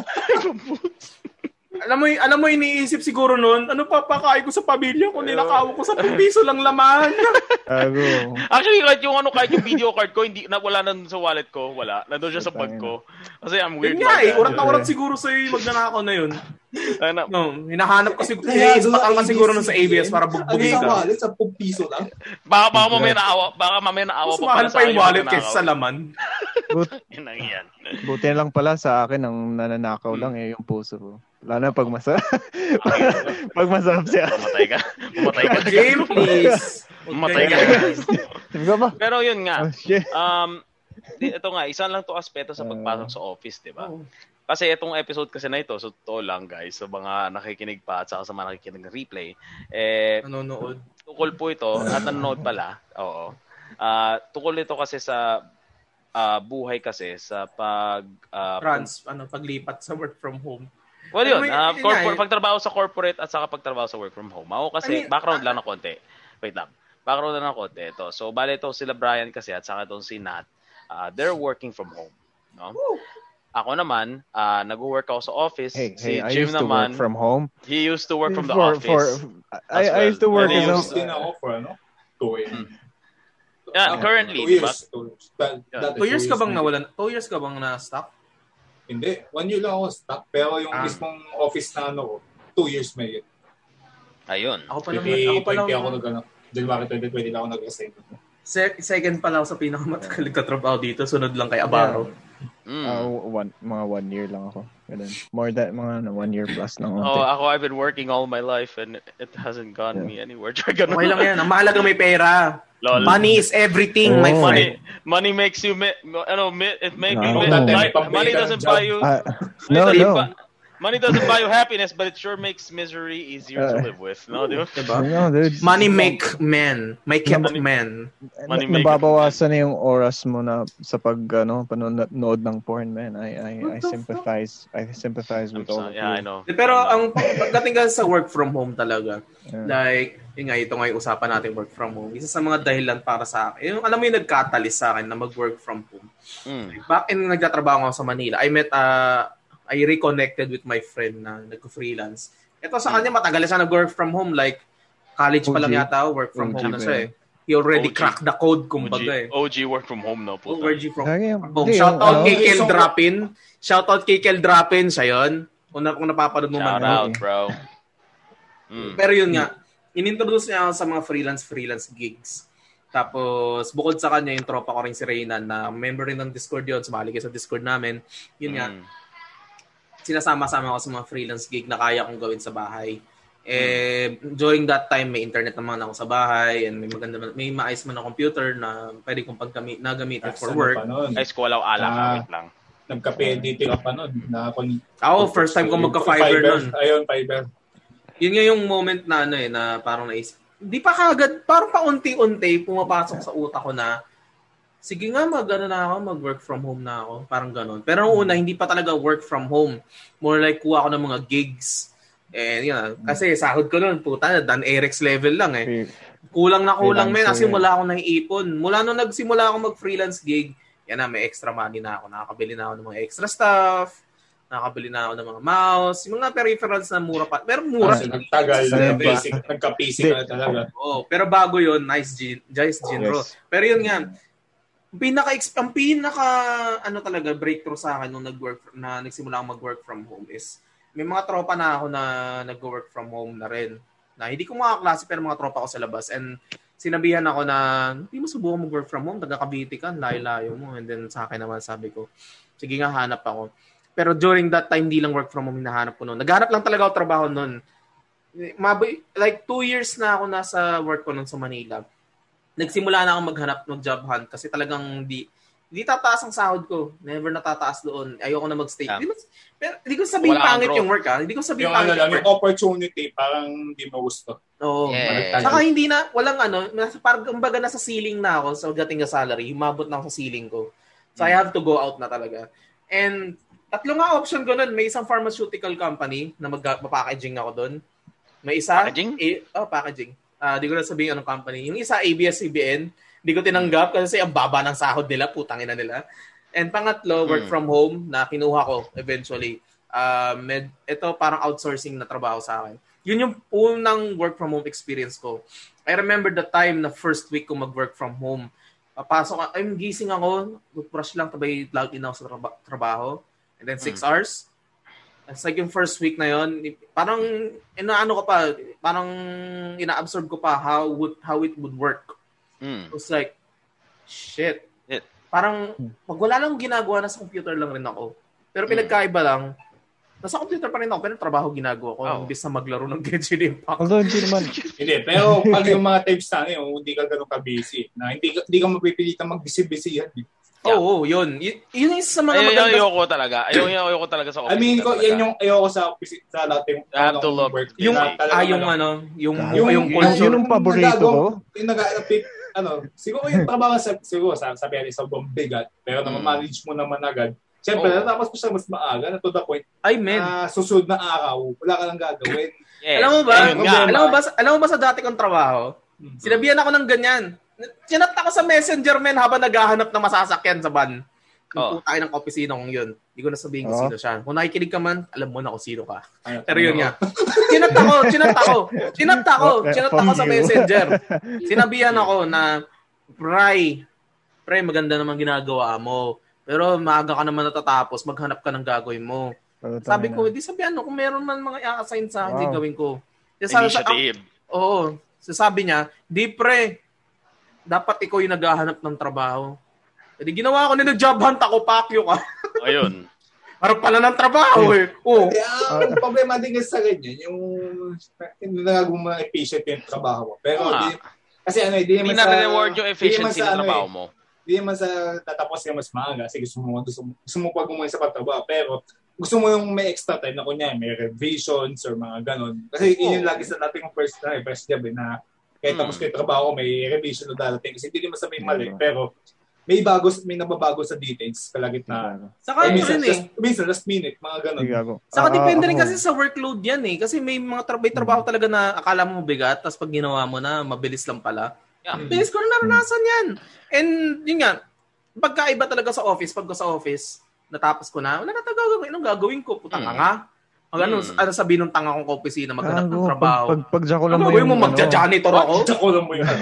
Alam mo, alam mo iniisip siguro noon, ano papakain ko sa pamilya ko, ninakaw ko sa piso lang laman. Ago. Actually, kahit yung ano, kahit yung video card ko, hindi na wala na sa wallet ko, wala. Nandoon siya sa bag ko. Kasi I'm weird. Yun nga eh, urat na urat siguro sa magnanakaw na yun. No, hinahanap ko siguro, iniispat ka siguro nun sa A B S para bugbugin ka. Ano sa wallet, sa piso lang? Baka, baka mamaya naawa, baka mamaya naawa pa pala sa akin. Mas mahal pa yung wallet kaysa sa laman. Yun ang yan. Buti lang pala sa akin, ang nananakaw hmm. lang eh, yung puso ko. Lalo na pag masarap. Pag masarap siya. Pumatay ka. Pumatay ka. Game, please. Pumatay ka. Pero yun nga. Oh, um, ito nga, isa lang to aspeto sa pagpasok sa office, di ba? Kasi itong episode kasi na ito, so to lang guys, sa mga nakikinig pa at saka sa mga nakikinig ng replay, eh, nanonood. Tukol po ito, at nanonood pala, oo. Uh, tukol ito kasi sa uh, buhay kasi, sa pag... Uh, Trans, ano, paglipat sa work from home. Well, yun, uh, corpor- pagtrabaho sa corporate at saka pagtrabaho sa work from home. Ako kasi, I mean, background lang ng konti. Wait lang. Background lang ng konti. Ito. So, bale ito sila Brian kasi at saka itong si Nat. Uh, they're working from home. No? Woo! Ako naman, uh, nag-work ako sa office. Hey, si hey, Jim I used naman, to work from home. He used to work from the for, office. For, I, well. I used to work in the office. Din ako for, ano? Two years. Hmm. Yeah, currently. Two years. Two years. That, that two years ka bang nawalan? Two years ka bang na-stop? Hindi. One year lang ako stop. Pero yung ah. mismong office na ano, two years may yun. Ayun. Ako pa lang. Ako pa lang. Ako nag-ano. January twenty twenty lang ako nag-resign. Se- second pa lang ako sa pinakamatagal nagtatrabaho dito. Sunod lang kay Abaro. Mm. Uh, one, mga one year lang ako. Ganun. More than mga one year plus lang. Oh, ako I've been working all my life and it hasn't gotten yeah. me anywhere. Okay lang yan. Ang mahalaga may pera. Lol. Money is everything, oh. my friend. Money, money makes you, ano, it makes no. you, no. like, money doesn't buy you, uh, no, money, no. Buy, money doesn't buy you happiness, but it sure makes misery easier uh, to live with. No, diba? No, money make men, make up men. Money make nababawasan na yung oras mo na sa pag, ano, panonood ng porn, man. I, I, I sympathize, I sympathize with all of yeah, you. I know. Pero ang pagdating ka sa work from home talaga, yeah. like, yun nga, ito nga yung usapan natin, work from home. Isa sa mga dahilan para sa akin, yung, alam mo yung nag-catalyst sa akin na mag-work from home. Mm. Back in nagtatrabaho ako sa Manila, I met, uh, I reconnected with my friend na nag-freelance. Ito sa kanya, matagal siya nag-work from home. Like, college pa lang yata, work from O G home na siya eh. He already O G. Cracked the code, kumbaga eh. O G work from home na po. O G from home. Shoutout kay Kel Drapin. Shoutout kay Kel Drapin, siya yun. Kung, na, kung napapanood mo man. Shout out, bro. Mm. Pero yun nga, inintroduce niya ako sa mga freelance-freelance gigs. Tapos, bukod sa kanya, yung tropa ko rin si Reynan na member rin ng Discord yun. Sumali kayo sa Discord namin. Yun mm. nga, sinasama-sama ako sa mga freelance gig na kaya kong gawin sa bahay. Eh, mm. during that time, may internet naman ako sa bahay and may maganda, may maayos man na computer na pwede kong paggamit, na gamitin for work. Ay, school ako alak, uh, wait lang. Nagka-P N D T ka pa nun. Na, kung, oh, first time ko magka-fiber nun. Ayun, fiber. Yun nga yung moment na ano eh, na parang naisip. Hindi pa kagad, parang paunti-unti pumapasok sa utak ko na, sige nga, mag-ano na ako, mag-work from home na ako. Parang ganon. Pero nung una, hindi pa talaga work from home. More like, kuha ako ng mga gigs. And yun, kasi sahod ko nun, puta, Dan Eric's level lang eh. Kulang na kulang, men. Kasi wala akong naiipon. Mula nung nagsimula ako mag-freelance gig, yan na, may extra money na ako. Nakakabili na ako ng mga extra stuff. Nakakabili na ako ng mga mouse, yung mga peripherals na mura pa. Pero mura. Ah, nagtagal, nag-basic, nagka-basic na talaga. Oh, pero bago yun, nice G, nice Jinro. Yes. Pero yun nga, pinaka, ang pinaka, ano talaga, breakthrough sa akin nung nag-work, na nagsimula akong mag-work from home is, may mga tropa na ako na nag-work from home na rin. Na hindi ko mga klase, pero mga tropa ko sa labas. And sinabihan ako na, hindi mo subukan mag-work from home, taga Cavite ka, layo-layo mo. And then sa akin naman sabi ko, sige nga, hanap ako. Pero during that time, di lang work from home hinahanap ko noon. Naghanap lang talaga ako trabaho noon. Like two years na ako nasa work ko noon sa Manila. Nagsimula na ako maghanap ng job hunt kasi talagang di Hindi tataas ang sahod ko. Never natataas doon. Ayoko na mag-stay. Yeah. Hindi, pero, hindi ko sabihin Wala pangit yung work, ha? Hindi ko sabihin yung pangit ano lang, yung yung opportunity, parang hindi mo gusto. Oo. Yeah. Saka hindi na, walang ano, parang kumbaga nasa ceiling na ako sa dating na salary. Humabot na ako sa ceiling ko. So, mm. I have to go out na talaga. And, tatlo nga option ko nun. May isang pharmaceutical company na mag-packaging ako doon. May isa, packaging? A, oh, packaging. Uh, di ko na sabihin anong company. Yung isa, A B S C B N. Hindi ko tinanggap kasi ang baba ng sahod nila, putang ina nila. And pangatlo, work hmm. from home na kinuha ko eventually. Uh, med, ito parang outsourcing na trabaho sa akin. Yun yung unang work from home experience ko. I remember the time na first week ko mag-work from home. Papasok, I'm gising ako, brush lang, tabay log in ako sa traba- trabaho. And then six hmm. hours. It's like yung first week na yon, parang inaano ko pa, parang ina-absorb ko pa how would how it would work. Mm. It was like, shit. It. Parang, pag wala lang ginagawa, nasa computer lang rin ako. Pero pinagkaiba lang, nasa computer pa rin ako, pero trabaho ginagawa ko. Oh. Imbis na maglaro ng Genshin Impact. Although, hindi naman. Hindi, pero pag yung mga types na, yung hindi ka gano'n ka-busy, na hindi, hindi ka mapipilitan mag-busy-busy yan. Oo, oh, oh, yun. Y- yun yung sa mga maganda. Ayaw ko talaga. Ayaw, ayaw ko talaga sa office. I mean, ko, yan yung ayaw ko sa office, sa lahat yung I have to look. Work. Yung, ah, yung ano, yung, yung, yung culture. Yun yung paborito ko. Yung nag-apit, ano, siguro yung trabaho sa, siguro sa, sabi yan, isang bigat, pero mm. na-manage mo naman agad. Siyempre, oh. natapos ko siya mas maaga, na to the point, ay, man. Uh, susunod na araw, wala ka lang gagawin. Yes. Alam mo ba, alam mo ba, alam mo ba sa dati kong trabaho, mm-hmm. sinabihan ako ng ganyan. Sinat ako sa messenger, man, habang naghahanap ng masasakyan sa van. Kung oh. tayo ng opisina kong yun. Hindi ko na sabihin kung oh. sino siya. Kung nakikinig ka man, alam mo na kung sino ka. Ay, pero yun nga. Chinat ako, chinat ako, chinat ako, chinat ako sa messenger. Sinabihan ako na, Pray, Pray, maganda naman ginagawa mo. Pero maaga ka naman natatapos, maghanap ka ng gagawin mo. Sabi ko, di sabihan, no, kung meron man mga i-assign sa akin, wow. gawin ko. Initiative. Sa, oo. Sabi niya, di pre, dapat ikaw yung naghahanap ng trabaho. Hindi ginawa ko, nila-job hunt ako, pakyo ka. Ayun. Harap pala ng trabaho eh. Oo. Kaya, ang problema din kasi sa ganyan, yung hindi nagagawang mga efficient yung trabaho mo. Pero, ah. di, kasi ano, hindi naman sa... Hindi na-reward yung efficiency ng trabaho mo. Hindi naman sa tatapos ka mas maaga. Kasi gusto mo, gusto, gusto mo pag gumawa sa pagtrabaho. Pero, gusto mo yung may extra time na kunya, may revisions or mga ganon. Kasi oh. yun lagi sa dating first, na, first job eh, na kahit tapos ko yung trabaho, may revision na darating. Kasi hindi naman sabihin mali. Pero, may bago, may nababago sa details kalagitnaan. Saka eh, minsan, yun eh. Just, minsan, last minute, mga ganun. Saka uh, depende uh, rin kasi sa workload yan eh. Kasi may mga tra- may trabaho talaga na akala mo bigat, tapos pag ginawa mo na, mabilis lang pala. Yeah. Mm-hmm. Bilis ko na naranasan yan. And yun nga, pagkaiba talaga sa office, pag ko sa office, natapos ko na, wala na tayo gagawin. Anong gagawin ko? Putang mm. nga. Mag ano, mm. ano sabihin ng tanga kong ka-opisina, maghanap ng trabaho. Pag, pag, pag ano gawin mo, magja-janitor ako? Magja-janitor mo yun.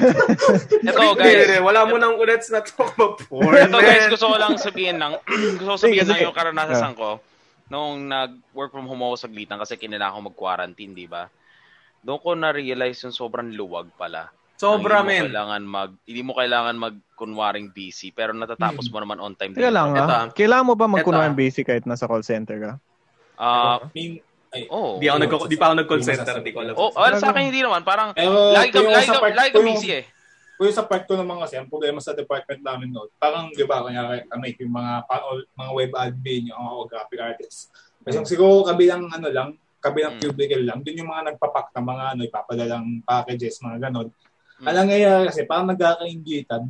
Ito guys. Wala mo nang ulets na talk before. Ito guys, gusto ko lang sabihin ng, gusto ko sabihin ng yung karanasan ko, nung nag-work from home ako saglitan kasi kinailangan ko mag-quarantine, di ba? Doon ko na-realize yung sobrang luwag pala. Sobra, men. Kailangan mag, hindi mo kailangan mag-kunwaring busy, pero natatapos mo naman on time. Kaya lang, ha? Kailangan mo ba mag-kunwaring busy kahit nasa call center ka? Ah, uh, ay, oh, di ako nag di pa ako nag-call center, di ko alam. Oh, well, sa akin hindi naman, parang pero, lagi ka lagi ka lagi ka busy eh. Kung sa part ko naman kasi, ang problema sa department namin noon, parang di ba kanya kami yung mga mga web admin, yung mga graphic artists. Kasi hmm. siguro kabilang ano lang, kabilang hmm. cubicle lang, dun yung mga nagpapak ng mga ano, ipapadalang packages, mga ganon. Hmm. Alang ngayon kasi parang nagkakaingitan.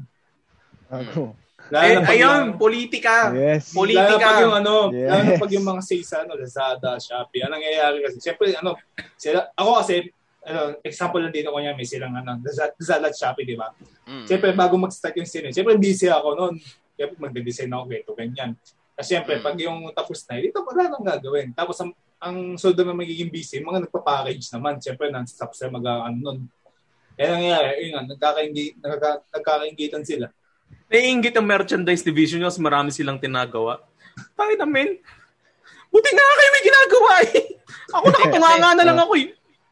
Ako. Eh, ayun, politika. Yes. Lalo Politika. pag yung ano, yes. lalo pag yung mga sales ano, Lazada, Shopee, anong nangyayari kasi. Siyempre, ano, sila, ako kasi, ano, example lang dito ko niya, may silang ano, Lazada at Shopee, di ba? Mm. Siyempre, bago mag-start yung sino, siyempre, busy ako noon. Siyempre, magde-design ako, ito, ganyan. Kasi siyempre, mm. pag yung tapos na, dito wala nang gagawin. Tapos, ang, ang soldo na magiging busy, mga nagpa-package naman. Siyempre, non-stop sila mag-ano nun. Kaya nangyayari, yun nga, nagkakaingitan sila. Naiingit ang merchandise division nyo, marami silang tinagawa. Tayo namin. Buti nga kayo may ginagawa eh. Ako nakatunganga na lang ako eh.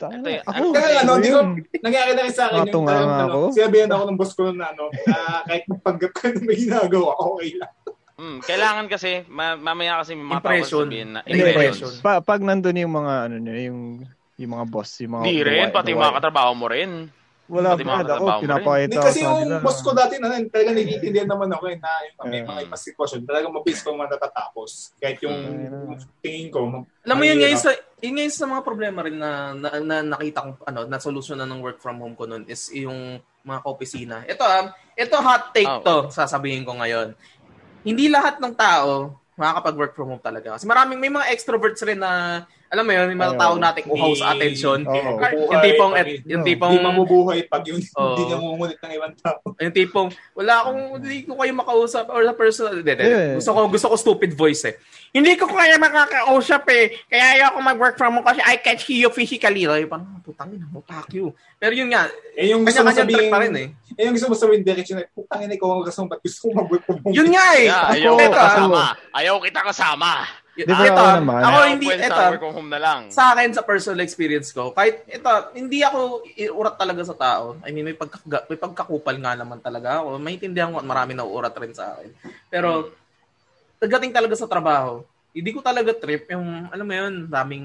Tama. Ito yun. Ako, Kaya ano, di ko, yun. nangyari na rin sa akin yung Matunga talagang, nga ano, ako. sinabihan ako ng boss ko na ano, na kahit magpanggap ka na may ginagawa, okay lang. Mm, kailangan kasi, ma- mamaya kasi may mga tao Impression. sabihin na Hindi, impressions. Pa, pag nandun yung mga, ano nyo, yung, yung mga boss, yung mga... Hindi rin, duwa- pati yung duwa- mga katrabaho mo rin. Wala pati pa, mga ako, katrabaho mo rin. pinapakita Hindi ko kasi sa yung kanila. boss ko dati na talagang naiintindihan naman ako eh, na yung may Mm. mga ibang sitwasyon, talagang mabilis ko matatapos. Kahit yung Mm. tingin ko, Alam mo yun mahirap. ngayon sa yun ngayon sa mga problema rin na, na, na nakita ko ano na solusyon na ng work from home ko noon is yung mga kaopisina. Ito ah, ito hot take Oh. to, sasabihin ko ngayon. Hindi lahat ng tao makakapag-work from home talaga. Kasi maraming may mga extroverts rin na alam mo yun, may mga Ayaw. tao nating uhaw sa attention. Oo. Yung tipong et, yung tipong Hindi mabubuhay pag yun, Oo. hindi nangungulit ng ibang tao. yung tipong wala akong hindi ko kayo makausap or sa personal. Hindi, hindi. Yeah. Gusto ko gusto ko stupid voice eh. Hindi ko kaya makakausap eh. Kaya ayaw ako mag-work from home kasi I can't see you physically. Ay, parang putang ina mo, fuck you. Pero yun nga, Eh yung gusto mo kanya-kanya sabihin, track pa rin eh. eh yung gusto mo sabihin direction eh, putang ina ikaw ang rason ba't gusto mo mag-work from home. Yun nga eh. Yeah, Ako, ayaw ito, kita ah. kasama. Ayaw kita kasama. Di ba ito, ako naman? ako Ayaw hindi, pwede ito, sa work from home na lang. sa akin, sa personal experience ko, kahit ito, hindi ako urat talaga sa tao. I mean, may, pagka, may pagkakupal nga naman talaga ako. Maintindihan ko at marami na urat rin sa akin. Pero, pagdating talaga sa trabaho, hindi ko talaga trip yung, alam mo yun, daming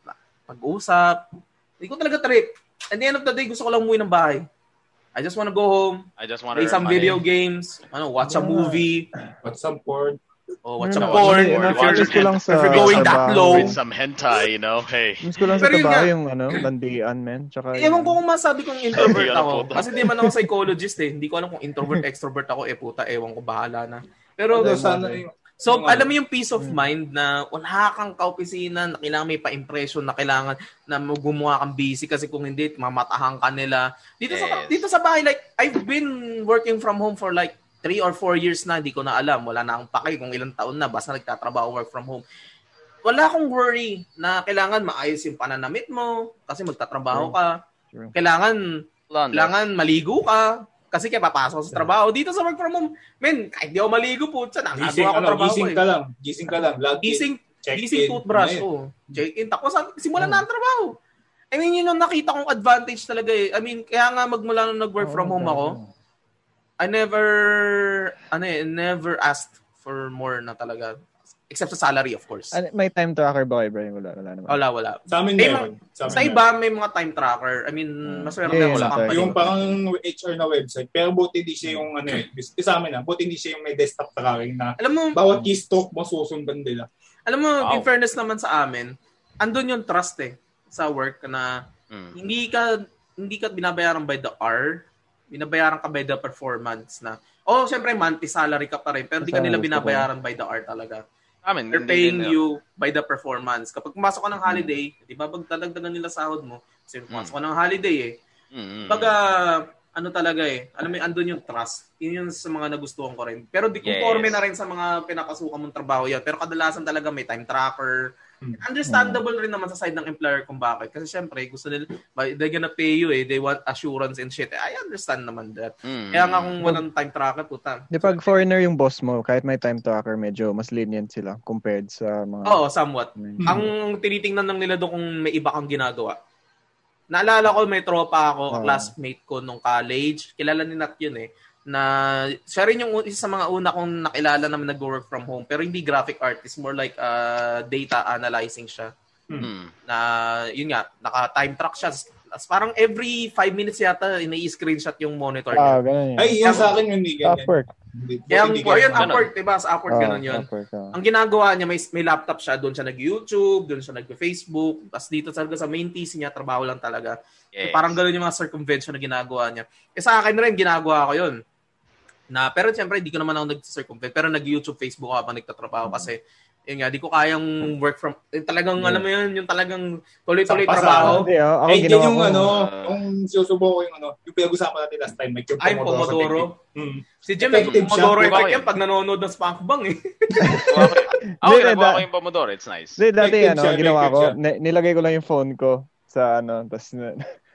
pag-usap. Hindi ko talaga trip. At the end of the day, gusto ko lang umuwi ng bahay. I just wanna go home, I just want to play some video games, ano, watch a Yeah. movie, At some point, or watch a Ano, porn. ano, If you're, na-focus ko lang sa if you're going that trabaho. low. with some hentai, you know. Hey. Miss ko lang sa Pero yun trabaho nga. yung ano, landian, men. Tsaka Ewan ko kung masabi kong introvert Hindi, ano ako. po to? Kasi di man ako psychologist eh. Hindi ko alam kung introvert, extrovert ako. Eh puta, ewan ko, bahala na. Pero, although sana yung, so, yung alam ano, mo yung peace of mind na wala kang kaopisina, na kailangan may pa-impression, na kailangan na gumawa kang busy kasi kung hindi, mamatahan ka nila. Dito sa Yes. dito sa bahay, like, I've been working from home for like three or four years na, hindi ko na alam. Wala na akong pake kung ilang taon na, basta nagtatrabaho work from home. Wala akong worry na kailangan maayos yung pananamit mo kasi magtatrabaho ka. True. Kailangan London. kailangan maligo ka kasi kaya papasok sa trabaho. Dito sa work from home, men, kahit di ako maligo po, saan gising, nagagawa ko ano, trabaho gising ko ka eh. lang, gising ka lang, log in, Gising, check gising in, toothbrush, ano yun. oh. Check-in. Tapos, simulan na ang trabaho. I mean, yun yung nakita kong advantage talaga eh. I mean, kaya nga magmula nung nag-work from home ako, I never, ano eh, never asked for more na talaga. Except sa salary, of course. Ano, may time tracker ba kayo, Brian? Wala, wala naman. Wala, wala. Sa amin Eh, meron. Sa amin Sa meron. iba, may mga time tracker. I mean, mas meron Yeah, ako sa yeah, company. Yung parang H R na website, pero buti hindi siya yung ano eh, sa amin na, buti hindi siya yung may desktop tracking na Alam mo, bawat keystroke mo susundan nila. alam mo, Wow. in fairness naman sa amin, andun yung trust eh sa work na Mm. hindi ka hindi ka binabayaran by the hour, binabayaran ka by the performance na. Oh, syempre monthly salary ka pa rin, pero hindi ka nila binabayaran by the hour talaga. Amin, They're hindi paying din, you by the performance. Kapag pumasok ka ng holiday, di ba magdadagdagan nila sahod mo? Kasi pumasok ka ng holiday eh. Mm. Baga, ano talaga eh, alam mo, andun yung trust. Yun yung sa mga nagustuhan ko rin. Pero di conforme Yes. na rin sa mga pinapasukan mong trabaho yan. Pero kadalasan talaga may time tracker. Understandable rin naman sa side ng employer kung bakit. Kasi syempre, gusto nila, they're gonna pay you eh. They want assurance and shit. I understand naman that. Mm. Kaya nga kung walang time tracker, puta. Di pag foreigner yung boss mo, kahit may time tracker, medyo mas lenient sila compared sa mga... Oo, somewhat. Hmm. Ang tinitingnan lang nila doon kung may iba kang ginagawa. Naalala ko, may tropa ako, Oo. classmate ko nung college. Kilala ni Nat yun eh. Na siya rin yung isa sa mga una kong nakilala na nag-work from home. Pero hindi graphic artist, more like uh, data analyzing siya. Mm. Na yun nga, naka-time track siya. As parang every five minutes yata, ina-screenshot yung monitor niya. Ah, ganun yun. Ay, yan sa akin yung hindi ganyan. Upwork. Hindi, Kaya ang hindi po, yun, ganyan. Upwork, diba? Sa Upwork, Ah, ganun yun. Upwork, ah. Ang ginagawa niya, may, may laptop siya, doon siya nag-YouTube, doon siya nag-Facebook, tapos dito talaga sa main P C niya, trabaho lang talaga. Yes. So, parang gano'n yung mga circumvention na ginagawa niya. Eh sa akin rin, ginagawa ko yun. Na, pero siyempre, hindi ko naman ako nag-circumvent, pero nag-YouTube, Facebook ako habang nagtatrabaho kasi, yun nga, di ko kayang work from, eh, talagang, Yeah. alam mo yun, yung talagang tuloy-tuloy Sa trabaho. Hindi, ah, ako Eh, ginawa yun yung ko. ano, Uh, yung sinusubo ko yung ano, yung pinag-usapan natin last time, like yung Ay, Pomodoro. Pomodoro. Hmm. Si Jim, may Effective siya. Pomodoro effect Bakit? yan pag nanonood ng Spankbang eh. Ako, Hindi, ginagawa da- ko yung Pomodoro. It's nice. Hindi, dati Effective ano, siya, ginawa effective ko, siya. ni- nilagay ko lang yung phone ko sa ano, tapos na-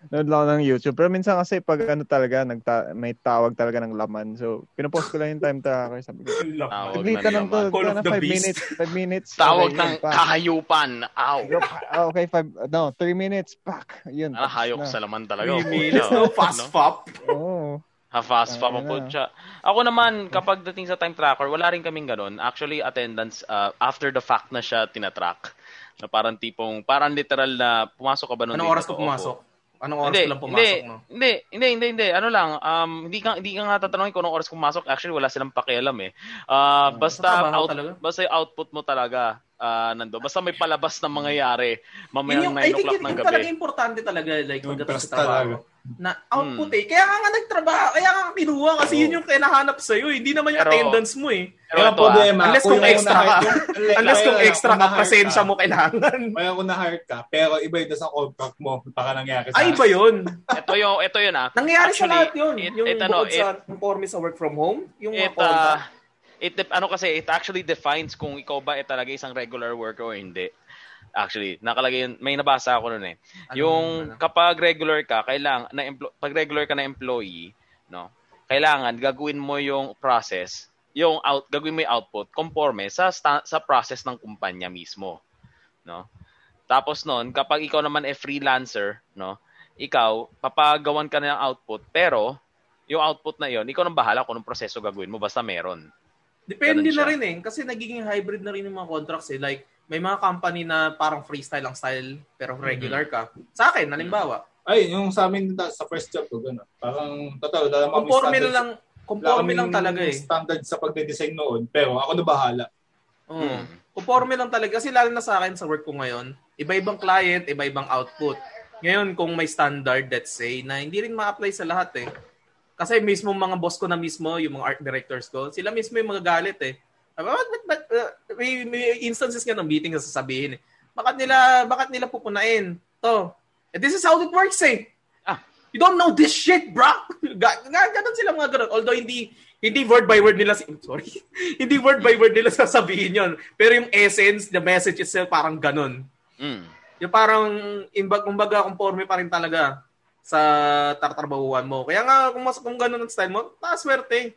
Nood lang ako ng YouTube. Pero minsan kasi pag ano talaga, nagta- may tawag talaga ng laman. So, pinopost ko lang yung time tracker. Sabi ko, Tawag saglit ka ng lang to. laman. Call of Na the five Beast. minutes. five minutes. Tawag Okay, ng yun, pak. kahayupan. Ow. Ah, okay, five, no, three minutes. Pak. Yun. Ah, tapos hayok na. sa laman talaga. Three oh, minutes, pucha. no? Fast No? fop. Oo. Ha, fast pa Ayun po na. siya. Ako naman, kapag dating sa time tracker, wala rin kaming ganun. Actually, attendance, uh, after the fact na siya tinatrack. Na parang tipong, parang literal na pumasok ka ba nun? Anong dito? oras ka Oo. pumasok? Anong oras Hindi, ka lang pumasok hindi, mo? Hindi, hindi, hindi, hindi. Ano lang, um, hindi ka, hindi ka nga tatanungin kung anong oras pumasok. Actually, wala silang pakialam eh. Uh, basta, Sa trabaho out, talaga? basta yung output mo talaga, uh, nando. Basta may palabas na mangyayari, Yun mamayang yung, I nine think o'clock yun, ng yun talaga gabi. importante talaga, like, Yung pagdating basta sa trabaho. Na output eh. Kaya nga nga nagtrabaho, kaya nga kinuha kasi Oo. yun yung kinahanap sa'yo. Hindi naman yung Pero- attendance mo eh. Pero Kaya ito, problema, Unless kung kung yung extra ka. na-hire- yung- Unless kung kaya extra kung ka, na-hire pasensya ka, mo kailangan. Kaya kung na-hire ka, pero iba yun sa contract mo, baka nangyari sa Ay, iba yun. ah, ito yung, ito yun ah. Nangyayari sa Actually, lahat yun. It, Yung it, ano, bukod it, sa conforme sa work from home, yung it, mga uh, contract. it, dep- ano kasi, it actually defines kung ikaw ba eh, talaga isang regular worker o hindi. Actually, nakalagay yun, may nabasa ako noon eh. Ano, yung ano? kapag regular ka, kailangan na empl- pag regular ka na employee, no? Kailangan gagawin mo yung process, yung out gagawin mo yung output conforme sa sta- sa process ng kumpanya mismo, no? Tapos noon, kapag ikaw naman eh freelancer, no? Ikaw papagawan ka na ng output, pero yung output na yon, ikaw nang bahala kung anong proseso gagawin mo basta meron. Depende Ganun na siya. rin eh. Kasi nagiging hybrid na rin yung mga contracts eh. Like, may mga company na parang freestyle ang style, pero regular ka. Sa akin, halimbawa, Ay, yung sa amin da- sa first job ko, gano'n. Parang, total, dala mo conforme na lang, conforme lang talaga eh. standard sa pagde-design noon, pero ako na bahala. Oo. Hmm. Conforme lang talaga. Kasi lalo na sa akin sa work ko ngayon, iba-ibang client, iba-ibang output. Ngayon, kung may standard, let's say, na hindi rin ma-apply sa lahat eh. Kasi mismo mga boss ko na mismo, yung mga art directors ko, sila mismo yung magagalit eh. But, but, but, uh, may, may instances nga ng meeting na sasabihin eh. Bakit nila, bakit nila pupunain? To, eh, this is how it works eh. Ah. You don't know this shit, bro. Ga- ga- Ganon sila mga ganon. Although hindi hindi word by word nila, sorry, hindi word by word nila sasabihin yon. Pero yung essence, the message itself, parang ganon. Mm. Yung parang, imbag, kumbaga, conforme pa rin talaga sa tatrabahuan mo. Kaya nga, kung, mas, kung ganon ang style mo, taswerte.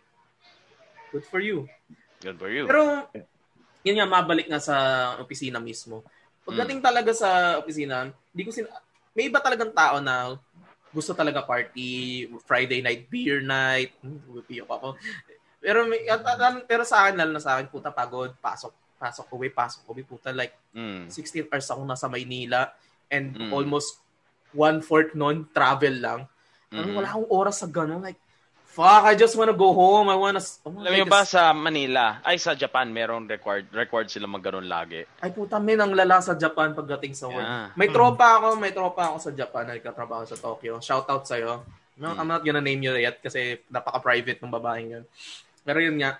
Good for you. Good for you. Pero, yun nga, mabalik nga sa opisina mismo. Pagdating talaga sa opisina, hindi ko sin... May iba talagang tao na gusto talaga party, Friday night, beer night, pupiyok ako. Pero, may, at, at, pero sa akin, lalo na sa akin, puta, pagod, pasok, pasok uwi, pasok uwi, puta, like, Mm. sixteen hours ako nasa Maynila, and Mm. almost one-fourth nun, travel lang. Ano, Mm. wala akong oras sa gano'n, like, fuck, I just wanna go home, I wanna... I wanna Alam take niyo a ba sa Manila, ay sa Japan, merong required required sila magganon lagi. Ay puta, men, ang lala sa Japan pagdating sa work. Yeah. May tropa ako, may tropa ako sa Japan na nagkatrabaho sa Tokyo. Shout out sa'yo. No, Mm. I'm not gonna name you yet kasi napaka-private ng babaeng yun. Pero yun nga,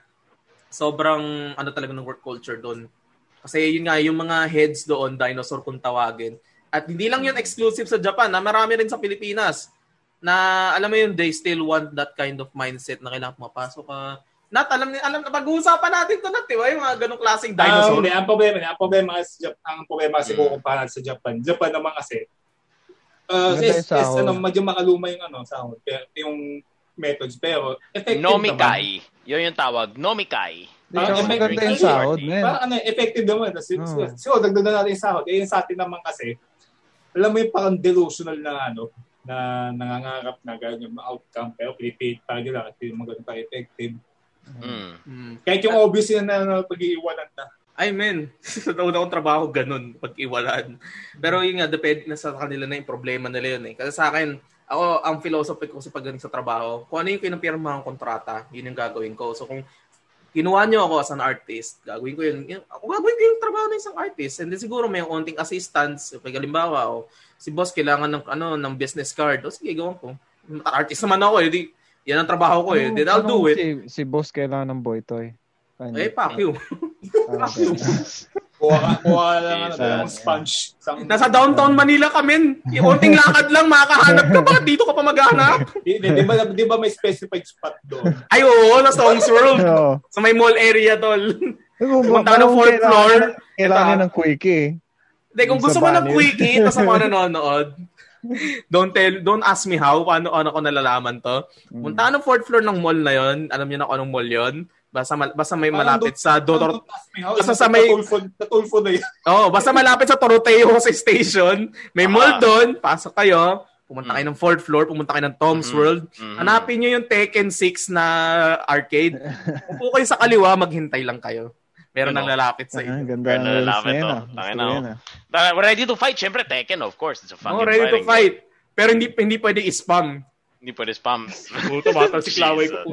sobrang ano talaga ng work culture doon. Kasi yun nga, yung mga heads doon, dinosaur kung tawagin. At hindi lang yun exclusive sa Japan, na marami rin sa Pilipinas. Na alam mo yun, they still want that kind of mindset na kailangan mapasok ka. Not, alam, alam na pag-uusapan natin to Nat, di ba? Yung mga ganong klaseng Ah, dinosaur. hindi, ang problema, ang problema kasi Jap- ang problema kasi Mm. kung kumpara sa Japan. Japan naman kasi uh, Maganda is, yung sahod. is, ano, medyo makaluma yung ano, sahod, pero yung methods, pero effective Nomikai. Yun yung tawag. Nomikai. Parang Ikaw, effective maganda yung naman. sahod, Parang man. ano, effective naman. Kasi, Oh. so, so, dagdagan natin yung sahod. Eh, yung sa atin naman kasi, alam mo yung parang delusional na ano, na nangangarap na ganyan yung outcome, pero pinipid pa nila kasi yung mga ganun ka-effective. Mm. Hmm. Kahit yung obvious yun na, na pag-iiwanan na. Ay, men. Sa una kong trabaho, ganun, pag-iwalaan. Pero yun nga, depende na sa kanila na yung problema nila yun eh. Kasi sa akin, ako, ang philosophy ko sa pagdating sa trabaho, kung ano yung pinapirmahan kontrata, yun yung gagawin ko. So kung kinuha nyo ako as an artist, gagawin ko yun. yun ako gagawin ko yung trabaho ng isang artist. And then siguro may onting assistance. Pag halimbawa, o, si boss kailangan ng, ano, ng business card. O sige, gawin ko. Artist naman ako eh. Di, yan ang trabaho ko eh. Then I'll do it. Si, si boss kailangan ng boy toy. Ano? Eh, fuck you. Ah, okay. Kuha ka, kuha ka lang ano, Yes, dalawang ah, sponge. Isang, Nasa downtown Manila kami. Yung onting lakad lang, makakahanap ka pa. Dito ka pa maghanap. di, di, di, ba, di ba may specified spot doon? Ay, oo, nasa Songs World. Oo. Sa may mall area, tol. Kung Pumunta ka ng fourth floor. Kailangan Ito, ng quickie. Hindi, kung Sa gusto mo ng banyo. quickie, ito sa mga nanonood, don't tell, don't ask me how, paano ano ko nalalaman to. Punta ka ng fourth floor ng mall na yon, alam niyo na kung anong mall yon. Basta, basta may malapit sa Dotor... Basta sa may... Natulfo na yun. Oo, basta malapit sa Toroteo sa station. May mall doon. Pasok kayo. Pumunta kayo ng fourth floor. Pumunta kayo ng Tom's mm-hmm. World. Mm-hmm. Hanapin nyo yung Tekken six na arcade. Upo kayo sa kaliwa, maghintay lang kayo. Meron nang lalapit sa inyo. Ganda Meron nang lalapit to. We're ready to fight. Siyempre, Tekken, of course. It's a fucking oh, ready to fight. Game. Pero hindi hindi pwede i-spam. Hindi pwede spam. Puto, bata si Klaway ko.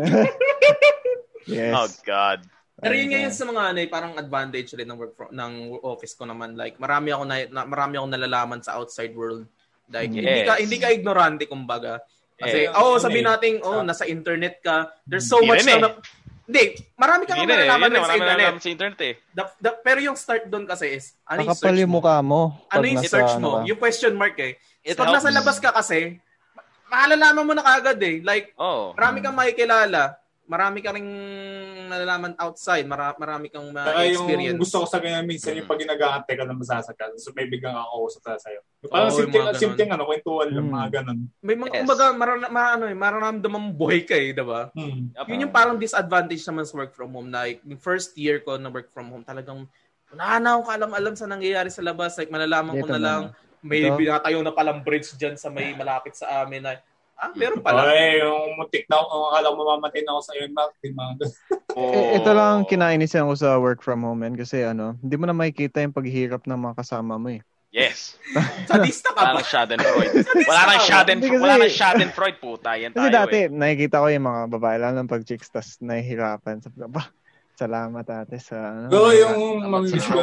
Yes. Oh God. Pero yun ngayon sa mga ano, parang advantage rin ng work from, ng office ko naman, like marami ako na, na marami akong nalalaman sa outside world. Like yes. hindi ka hindi ka ignorante kumbaga. Kasi yes. oh, sabihin natin, oh, nasa internet ka. There's so hindi much na, eh. Hindi, marami kang malalaman eh. sa internet. Sa internet eh. The, the, pero yung start doon kasi is, ano yung search mo? Mukha mo ano yung search mo? Ano yung question mark eh. It Pag helps. Nasa labas ka kasi, mahalalaman mo na kagad eh. Like, oh. marami kang makikilala. Marami ka ring nalalaman outside. Mara- marami kang ma-experience. Yung gusto ko sa kanya minsan, yung pag ginag-aantay ka na masasakal. So, may biglang ako sa sa'yo. Parang oh, simpleng, simpleng ano, kwentuhan lang, hmm. mga ganun. May mga, yes. kumbaga, maran- ma- ano, eh, mararamdaman buhay ka eh, diba? Hmm. Yun yung parang disadvantage naman sa work from home. Like, yung first year ko na work from home, talagang, wala na akong alam-alam sa nangyayari sa labas. Like, malalaman ko na lang, may binatayo na palang bridge dyan sa may malapit sa amin na, ah, meron pala. Ay, yung muntik na ako, akala ko mamamatay na ako sa iyo, Mark. Oh. Ito lang kinainisan ko sa work from home, man, kasi ano, hindi mo na makikita yung paghihirap ng mga kasama mo eh. Yes. Sadista ka ba? Wala nang Schadenfreude. Wala nang Schadenfreude. Wala nang Schadenfreude, puta. Yan tayo kasi dati, eh. nakikita ko yung mga babae lang ng pag-chicks, tas nahihirapan. Sabi ko, ba, salamat ate sa ano. So, yung mamimiss ko.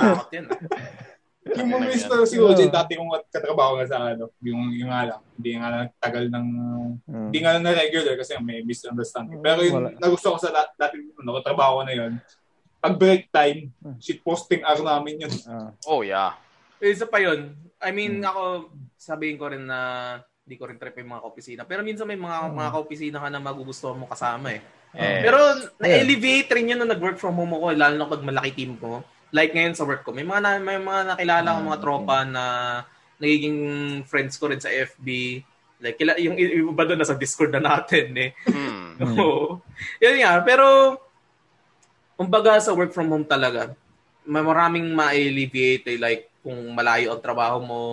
Yung mamimiss ko si O J, dati kong katrabaho nga sa ano, yung, yung nga lang, hindi nga lang tagal ng, hmm. hindi nga lang na regular kasi may misunderstanding. Pero yung wala. Nagusto ko sa dati, ano, katrabaho ko na yun, pag break time, shit posting araw namin yun. Uh. Oh, yeah. Isa pa yun. I mean, hmm. ako, sabihin ko rin na hindi ko rin trip yung mga kaopisina. Pero minsan may mga, hmm. mga kaopisina ka na magugustuhan mo kasama eh. Yes. Pero na-elevate rin yun nung nag-work from home ako, lalo na pag malaki team ko. Like ngayon sa work ko, may mga na, may mga nakilala akong mga tropa na nagiging friends ko rin sa F B. Like kila, yung iba doon nasa Discord na natin eh. Mm. So, yun nga, pero kumbaga sa work from home talaga, may maraming ma-alleviate eh, like kung malayo ang trabaho mo,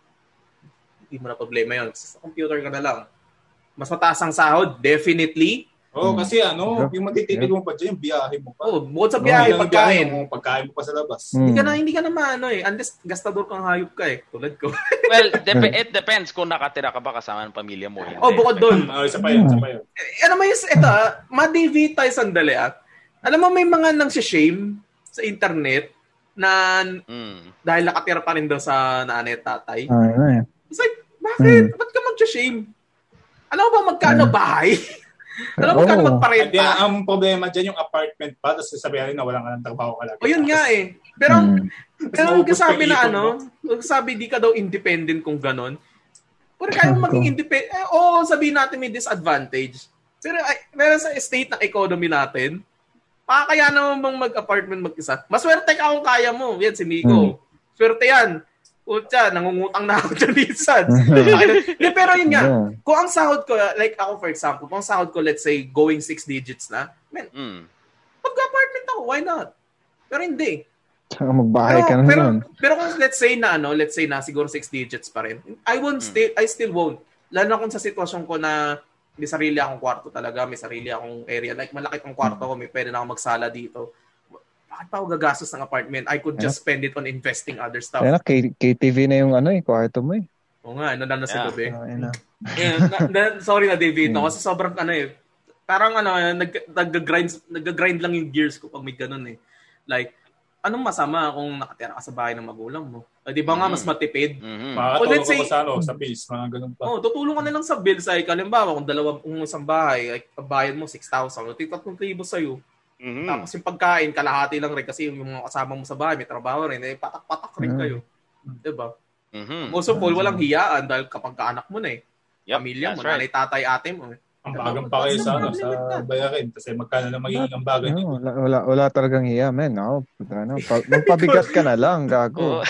hindi mo na problema yun. Sa computer ka na lang. Mas mataas ang sahod, definitely. Oo, oh, kasi ano, yung matitipid mo pa dyan, yung biyahe mo pa. Oo, oh, bukod sa biyahe, oh, pagkain. Mo, pagkain mo pa sa labas. Hmm. Hindi ka na, hindi ka na maano eh. Unless gastador kang hayop ka eh. Tulad ko. Well, dep- it depends kung nakatira ka ba kasama ng pamilya mo. Hindi. Oh, bukod doon. Oh, isa pa yun, isa pa yun. Eh, ano mo yung, ito ah, ma-deviate tayo sandali ah. Alam mo, may mga nang shame sa internet na mm. dahil nakatira pa rin daw sa nanay at tatay. Oh, yeah. It's like, bakit? Mm. Ba't ka mag-shame? Alam mo ba magkano mm. bahay? Alam mo oh. kano magparenta? Hindi, ang problema dyan yung apartment pa, tapos sasabihin rin na wala ka ng trabaho ka lang. O yun nga eh. Pero, hmm. pero sabi na ano, sabi di ka daw independent kung ganon. Pero kaya mo maging independent, eh, oo, sabihin natin may disadvantage. Pero, ay, pero sa state ng economy natin, pakakaya naman bang mag-apartment mag-isa. Maswerte ka kung kaya mo. Yan, si Miko. Hmm. Swerte yan. Utya, nangungutang na ako dyan minsan. De, pero yun nga, yeah. Kung ang sahod ko, like ako for example, kung ang sahod ko, let's say, going six digits na, man, mm. mag-apartment ako, why not? Pero hindi. Saka magbahay pero, ka na pero, nun. Pero kung let's say na, ano, let's say na, siguro six digits pa rin, I won't mm. still, I still won't. Lalo na kung sa sitwasyon ko na may sarili akong kwarto talaga, may sarili akong area, like malaki pang kwarto ko, may pwede na akong magsala dito. Bakit pa ako gagastos ng apartment? I could just spend it on investing other stuff. Kaya na, K- KTV na yung ano eh, kwarto mo eh. Oo nga, ano lang na sa yeah. gabi. Oh, na. Yeah, na, na, sorry na, David. No? Kasi sobrang ano eh. Parang ano, nag, nag-grind, nag-grind lang yung gears ko pag may ganun eh. Like, anong masama kung nakatira ka sa bahay ng magulang mo? Uh, di ba nga, mas matipid? Mm-hmm. O let's say, sa, ano, sa bills, mga ganun pa. Oh, tutulong ka na lang sa bills. Ay, kalimbawa, kung dalawa, kung isang bahay, like, bayad mo six thousand, o tatlong libo sa'yo. Mm-hmm. Tapos yung pagkain, kalahati lang rin kasi yung mga kasama mo sa bahay, may trabaho rin, eh, patak-patak rin kayo. Mm-hmm. Diba? Mm-hmm. Most of all, walang hiyaan dahil kapag kaanak mo na eh. Yep, pamilya mo, right. nanay, tatay, ate mo. Eh. Ang bagang pa kayo sa, ano, sa bayarin kasi magkano na magiging ang bagay no, nito. Wala, wala, wala talagang hiya, men. No? Ano, magpabigat ka na lang, gago.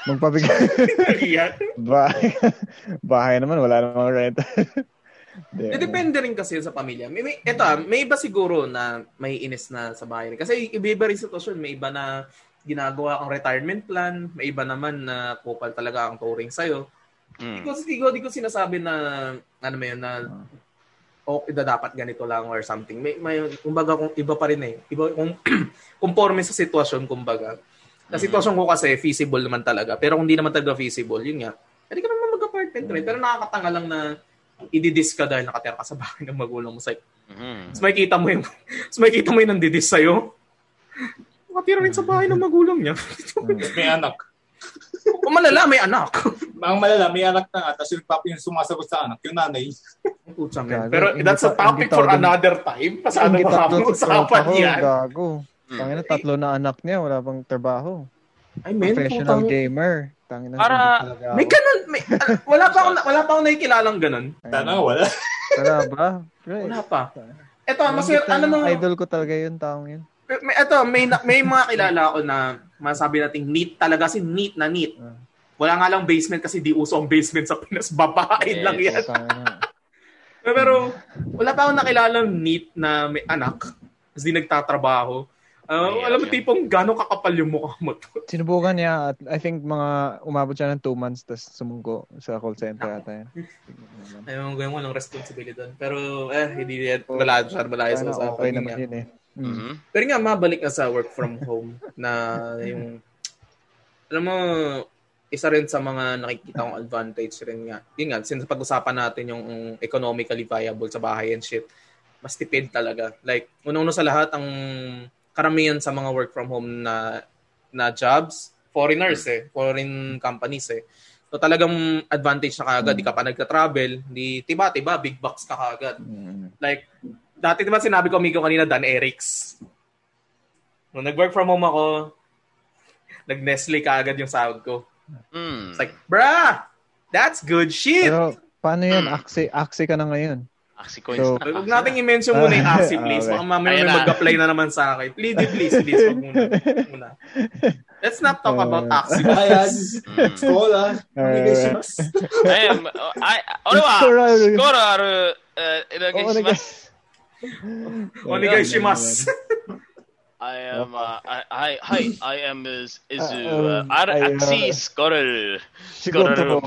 Magpabigay. bahay. bahay naman, wala namang rent. De, depende rin kasi sa pamilya. May, may, eto, may iba siguro na may inis na sa bahay. Kasi iba-iba rin sitwasyon. May iba na ginagawa kang retirement plan. May iba naman na kupal talaga ang touring sa'yo. Mm. Di, ko, di, ko, di ko sinasabi na, ano may yun, na o oh, dapat ganito lang or something. May, may, kumbaga, kung iba pa rin eh. Iba, kung conforme sa sitwasyon, kumbaga. Sa sitwasyon ko kasi, feasible naman talaga. Pero kung di naman talaga feasible, yun nga. Pwede ka naman mag-apartment rent. Pero nakakatanga lang na i-didis ka dahil nakatira ka sa bahay ng magulang mo. Like, mm-hmm. Mas makikita mo yung, mas makikita mo yung nandidis sa'yo. Nakatira rin sa bahay ng magulang niya. May anak. Kung malala, may anak. Ang malala, may anak na nga. Tapos yung papi yung sumasagot sa anak, yung nanay. Pero that's a topic for another time. Pasado pa kami usapan yan. Gago. Tangina, tatlo na anak niya. Wala pang trabaho. I mean, professional putang... gamer. Tangina, para may ganun, may, uh, wala pa akong wala pa akong nakikilalang ganun. Tana wala. Wala ba? Right. Wala pa. Ito, masaya ano mo, idol ko talaga 'yun, taong 'yun. May ito, may may mga kilala ako na masabi nating neat talaga si neat na neat. Wala nga lang basement kasi di uso ang basement sa Pinas, babae yes, lang 'yan. Pero wala pa akong nakilalang neat na may anak, kasi di nagtatrabaho. Uh, yeah, alam mo, yeah. tipong gano'ng kakapal yung mukha mo. Sinubukan niya at I think mga umabot siya ng two months tapos sumungko sa call center ata yan. Ayun, gawin mo lang responsibility doon. Pero eh, hindi yan. Malayo siya, malayo sa usapan. Okay naman yun eh. Mm-hmm. Pero nga, mabalik na sa work from home na yung, alam mo, isa rin sa mga nakikita kong advantage rin nga. Yun nga, since pag-usapan natin yung economically viable sa bahay and shit, mas tipid talaga. Like, unang-una sa lahat, ang karamihan sa mga work from home na na jobs, foreigners eh, foreign companies eh. So talagang advantage na kagad, mm. di ka pa nagta-travel, di tiba-tiba, big bucks ka kagad. Mm. Like, dati diba sinabi ko amigo kanina, Dan Erics. Nung nag-work from home ako, nag-Nestle kagad yung sahod ko. Mm. It's like, bruh, that's good shit! Pero paano yan? Aksi, aksi ka na ngayon. Axie coins so, na. Huwag natin i-mention muna yung Axie, please. Baka mamaya may mag-apply na naman sa akin. Please, please, please. Huwag muna. muna. Let's not talk about Axie. Ayan. Skola. Ayan. Ano ba? Skoro aru, inagishimasu. Onegaishimasu. I am, uh, I, hi, I am, is, izu, uh, Axie Skoro. Skoro.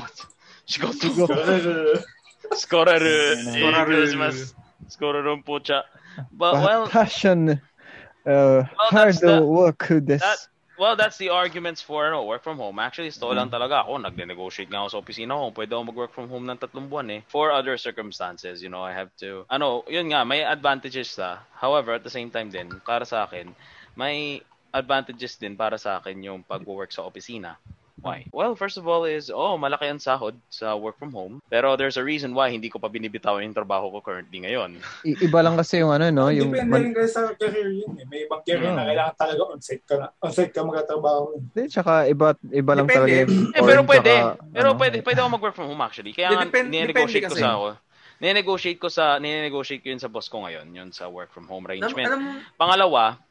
Skoro. Skoraru. Skoraru. Skoraru po siya. But, well, passion. Uh, well, hard the, work. This. That, well, that's the arguments for no, work from home. Actually, sto lang talaga ako. Nag-negotiate nga ako sa opisina ko. Pwede ako mag-work from home ng tatlong buwan eh. For other circumstances, you know, I have to... Ano, yun nga, may advantages sa. However, at the same time din, para sa akin, may advantages din para sa akin yung pag-work sa opisina. Why? Well, first of all is, oh, malaki ang sahod sa work from home. Pero there's a reason why hindi ko pa binibitawan yung trabaho ko currently ngayon. I- iba lang kasi yung ano, no? Yung depende man- rin kasi sa career yun eh. May ibang career yeah. na kailangan talaga on-site ka na. On-site ka magtatrabaho. Hindi, tsaka iba, iba lang depende. talaga yung eh, pero pwede. Tsaka, pero ano, pwede, pwede ako mag-work from home actually. Kaya nga, depend, ninegotiate ko sa ako. Ninegotiate ko sa, ninegotiate ko yun sa boss ko ngayon. Yun sa work from home arrangement. Alam, alam, Pangalawa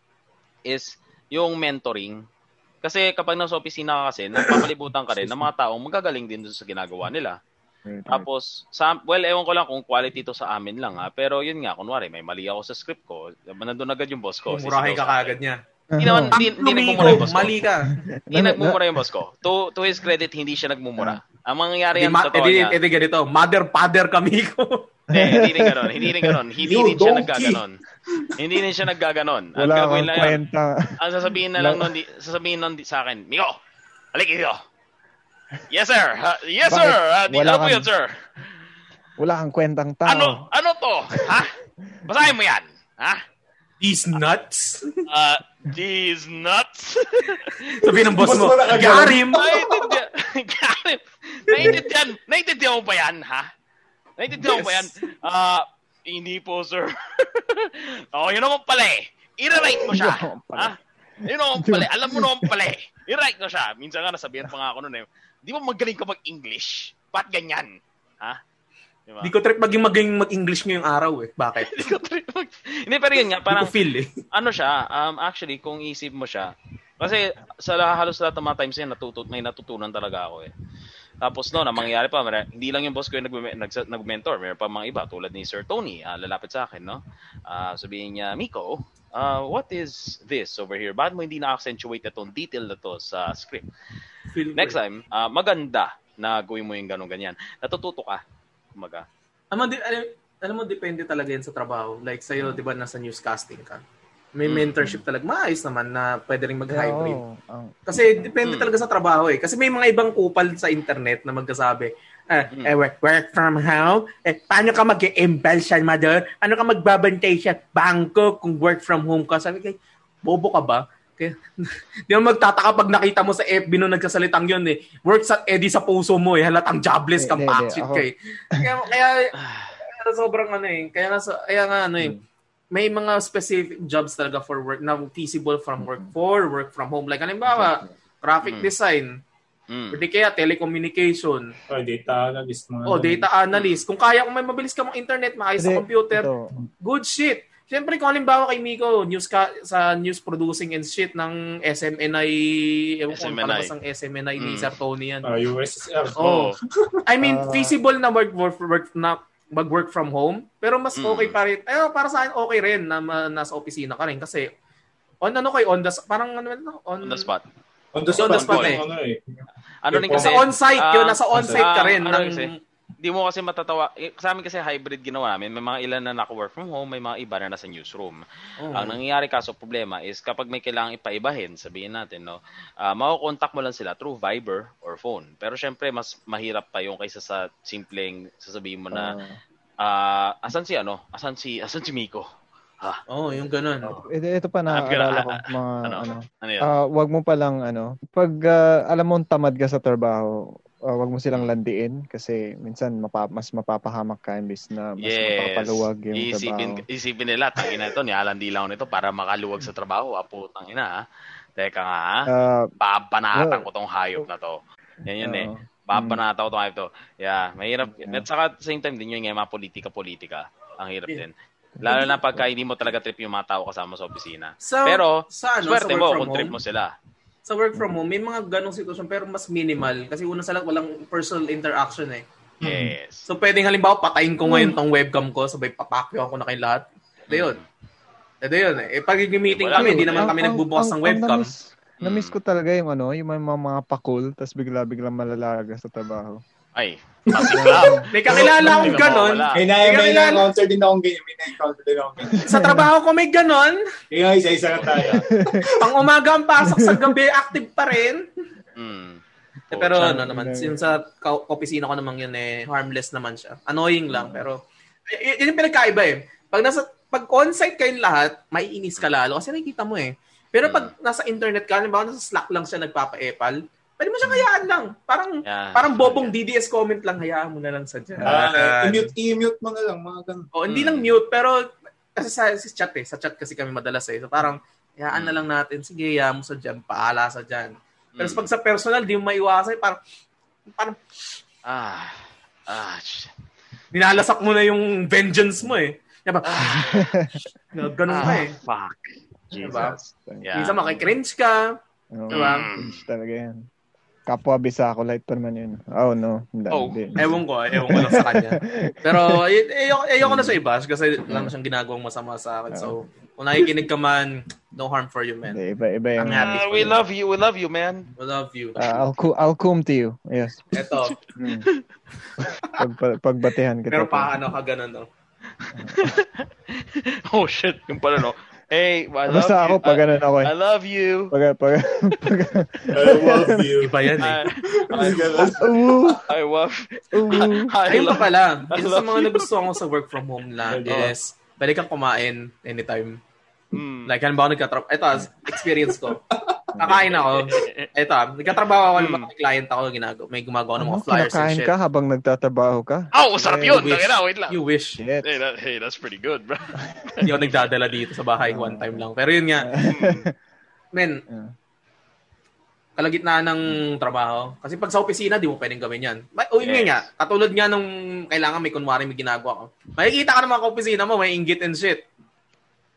is yung mentoring. Kasi kapag nasa opisina ka kasi, napapalibutan ka rin ng mga taong magagaling din doon sa ginagawa nila. Right. Tapos, sa, well, ewan ko lang kung quality to sa amin lang ha. Pero yun nga, kunwari, may mali ako sa script ko. Nandun agad yung boss ko. Murahin ka kagad niya. Hindi naman, hindi, hindi nagmumura yung boss ko. Mali ka. Hindi nagmumura yung boss ko. To, to his credit, hindi siya nagmumura. Ang mangyayari yan ma- sa totoo edi, niya. Edi ganito, mother, father kami ko. Eh, hindi rin ganon. Hindi rin ganon. Hindi rin siya naggaganon. Hindi rin siya naggaganon. Ang gagawin lang yun. Ang sasabihin na lang nun, sasabihin nun sa akin, Miko, halik dito. Yes, sir. Uh, yes, sir. Uh, di, ano po yun, sir? Wala kang kwentang tao. Ano? Ano to? Ha? Basahin mo yan. Ha? These nuts? Uh, these nuts? Sabihin ng boss mo, Garim! Naiintindihan. Garim. Naiintindihan. Naiintindihan mo ba yan, ha? Naiintindihan mo ba yan? Ah, uh, hindi po, sir. Oo, oh, yun naman pala eh. I-write mo siya. Ha? Yun naman pala. Alam mo naman pala eh. I-write mo siya. Minsan nga nasabihan pa nga ako noon eh. Di ba magaling ka mag-English? Ba't ganyan? Ha? Diba? Di ko trip maging maging mag-English ngayong araw eh. Bakit? Di ko trip mag... Hindi, pero yun nga. Parang, feel eh. Ano siya, um, actually, kung isip mo siya, Kasi sa halos lahat ng mga times yan, natutut may natutunan talaga ako eh. Tapos no, na mangyayari pa, hindi lang yung boss ko yung nag- nag- nag-mentor, meron pa mga iba tulad ni Sir Tony, uh, lalapit sa akin, no? Uh, sabihin niya, Miko, uh, what is this over here? Bakit mo hindi na-accentuate itong detail na to sa script? Next time, uh, maganda na gawin mo yung ganun ganyan. Natututo ka. Kumaga. Alam, alam, alam mo, depende talaga yan sa trabaho. Like sa'yo, di ba, nasa newscasting ka? May mentorship talaga. Maayos naman na pwede rin mag-hybrid. Oh, oh. Kasi depende talaga sa trabaho eh. Kasi may mga ibang kupal sa internet na magkasabi, ah, mm. eh, work, work from home? Eh, paano ka mag-embel siya, mother? Paano ka magbabantay siya? Bangko kung work from home ka. Sabi kay, bobo ka ba? Kaya, di mo magtataka pag nakita mo sa F B nung nagkasalitang yun eh. Work sa edi sa puso mo eh. Halatang jobless kang backshit kay. Kaya, kaya, kaya sobrang ano eh. Kaya nga, kaya nga ano eh. May mga specific jobs talaga for work na feasible from work for work from home. Like, halimbawa, graphic mm. design, mm. or di kaya telecommunication. O, oh, data analyst. O, oh, data analyst. Kung kaya, kung may mabilis ka mong internet, maayos sa computer, ito. Good shit. Siyempre, kung halimbawa kay Miko, news ka, sa news producing and shit ng S M N I, ewan ko, palabas ang S M N I ni mm. Sir Tony yan. Uh, U S S R. Oh. I mean, uh, feasible na work, work, work na mag-work from home, pero mas okay pa rin. Eh, para sa akin, okay rin na ma, nasa opisina ka rin kasi on ano kay on the parang ano on, on the spot. On the spot, on the spot eh. Ano eh. Ano rin kasi sa on-site, uh, yun, nasa on-site uh, ka rin. Ano ng, kasi, hindi mo kasi matatawa. Eh, sa amin kasi hybrid ginawa namin. May mga ilan na naka-work from home, may mga iba na nasa newsroom. Oh. Ang nangyayari kaso problema is kapag may kailangang ipaibahin, sabihin natin, no, uh, makukontak mo lang sila through Viber or phone. Pero syempre, mas mahirap pa yung kaysa sa simpleng sasabihin mo na uh, Uh, asan si ano? Asan si asan si Miko? Ha. Oh, yung ganun. Ito, ito pa naaalala ko mga ano. ano. ano uh, wag mo pa lang ano, pag uh, alam mo tamad ka sa trabaho, uh, wag mo silang landiin kasi minsan mapa, mas mapapahamak ka imbis na mas yes. mapapaluwag yung isipin, trabaho. Isipin nila, tangina ito, nialandi lang nito para makaluwag sa trabaho. Apo, tangina ha. Teka nga ha. Uh, Papanatan uh, ko tong hayop na to. Yan yun uh, eh. Papanataw to ito. Yeah, mahirap. At saka at the same time din yun yung mga politika-politika. Ang hirap din. Lalo na pagka hindi mo talaga trip yung mga tao kasama sa opisina. So, pero, sa, ano, swerte sa mo kung trip mo sila. Sa work from home, may mga ganong sitwasyon pero mas minimal. Kasi una sa lahat, walang personal interaction eh. Yes. So, pwedeng halimbawa, patayin ko ngayon tong webcam ko, sabay papakyo ako na kay lahat. Ito yun. Ito yun eh. Pag meeting kami, hindi naman kami nagbubukas ng webcam. Na-miss ko talaga yung ano, yung mga, mga pakul, tapos bigla-biglang malalaga sa trabaho. Ay, masiklam. May kakilala akong ganon. May na-encounter din akong ganyan. May na-encounter din akong ganyan. Sa trabaho ko may ganon. Kaya isa-isa ka tayo. Pang umaga ang pasok sa gabi, active pa rin. Mm. Eh, pero oh, ano naman, yung sa opisina ko naman yun eh, harmless naman siya. Annoying lang, pero y- yun yung pinagkaiba eh. Pag nasa, pag on-site kayong lahat, maiinis ka lalo kasi nakikita mo eh. Pero pag nasa internet ka, halimbawa nasa Slack lang siya nagpapa-epal, pwede mo siyang hayaan lang. Parang yeah, parang bobong yeah. D D S comment lang, hayaan mo na lang sa dyan. Uh, i-mute, i-mute mo na lang, mga ganun. O, hindi hmm. lang mute, pero kasi sa, sa chat eh, sa chat kasi kami madalas eh. So parang, hayaan hmm. na lang natin, sige, hayaan mo sa dyan, paala sa dyan. Pero hmm. pag sa personal, di mo maiwasan, parang, parang, ah, ah, ninalasak mo na yung vengeance mo eh. Diba? Ah, ganun ah, ka eh. Fuck. Diba? Yeah. Minsan makikringe ka. Oh, diba? Cringe talaga yan. Kapwa Bisako, light pa naman yun. Oh, no. Hindi, oh, hindi. ewan ko. Ewan ko lang sa kanya. Pero, ayoko, ayoko na sa i-bash kasi lang na siyang ginagawang masama sa akin. So, kung nakikinig ka man, no harm for you, man. Iba, iba yung... Uh, we you. love you. We love you, man. We love you. Uh, I'll, co- I'll come to you. Yes. Eto. Hmm. Pag, pagbatehan kita. Pero paano ka ganun, no? Oh, shit. Yung pala, no? Hey, I love Basta you. ako, pag ganun ako eh. I love you. Pag, pag, pag, I love you. Iba yan eh. I, I love Ayun pa pala. Isa sa mga nagustuhan ko sa work from home lang is pwede kang kumain anytime. Mm. Like, halimbawa nagkatrabaho. Ito, experience ko. Kakain ako. Ito, nagkatrabaho ako ng mga client ako. Ginagawa. May gumagawa ng mga flyers and shit. Kinakain ka habang nagtatrabaho ka? Oh, sarap yun. Wait lang. You wish. Hey, that, hey, that's pretty good, bro. Hindi ako nagdadala dito sa bahay one time lang. Pero yun nga. Men, kalagitnaan ng trabaho. Kasi pag sa opisina, di mo pwedeng gawin yan. O yun yes. nga, katulad nga nung kailangan may kunwari may ginagawa ko. Makikita ka ng mga opisina mo, may inggit and shit.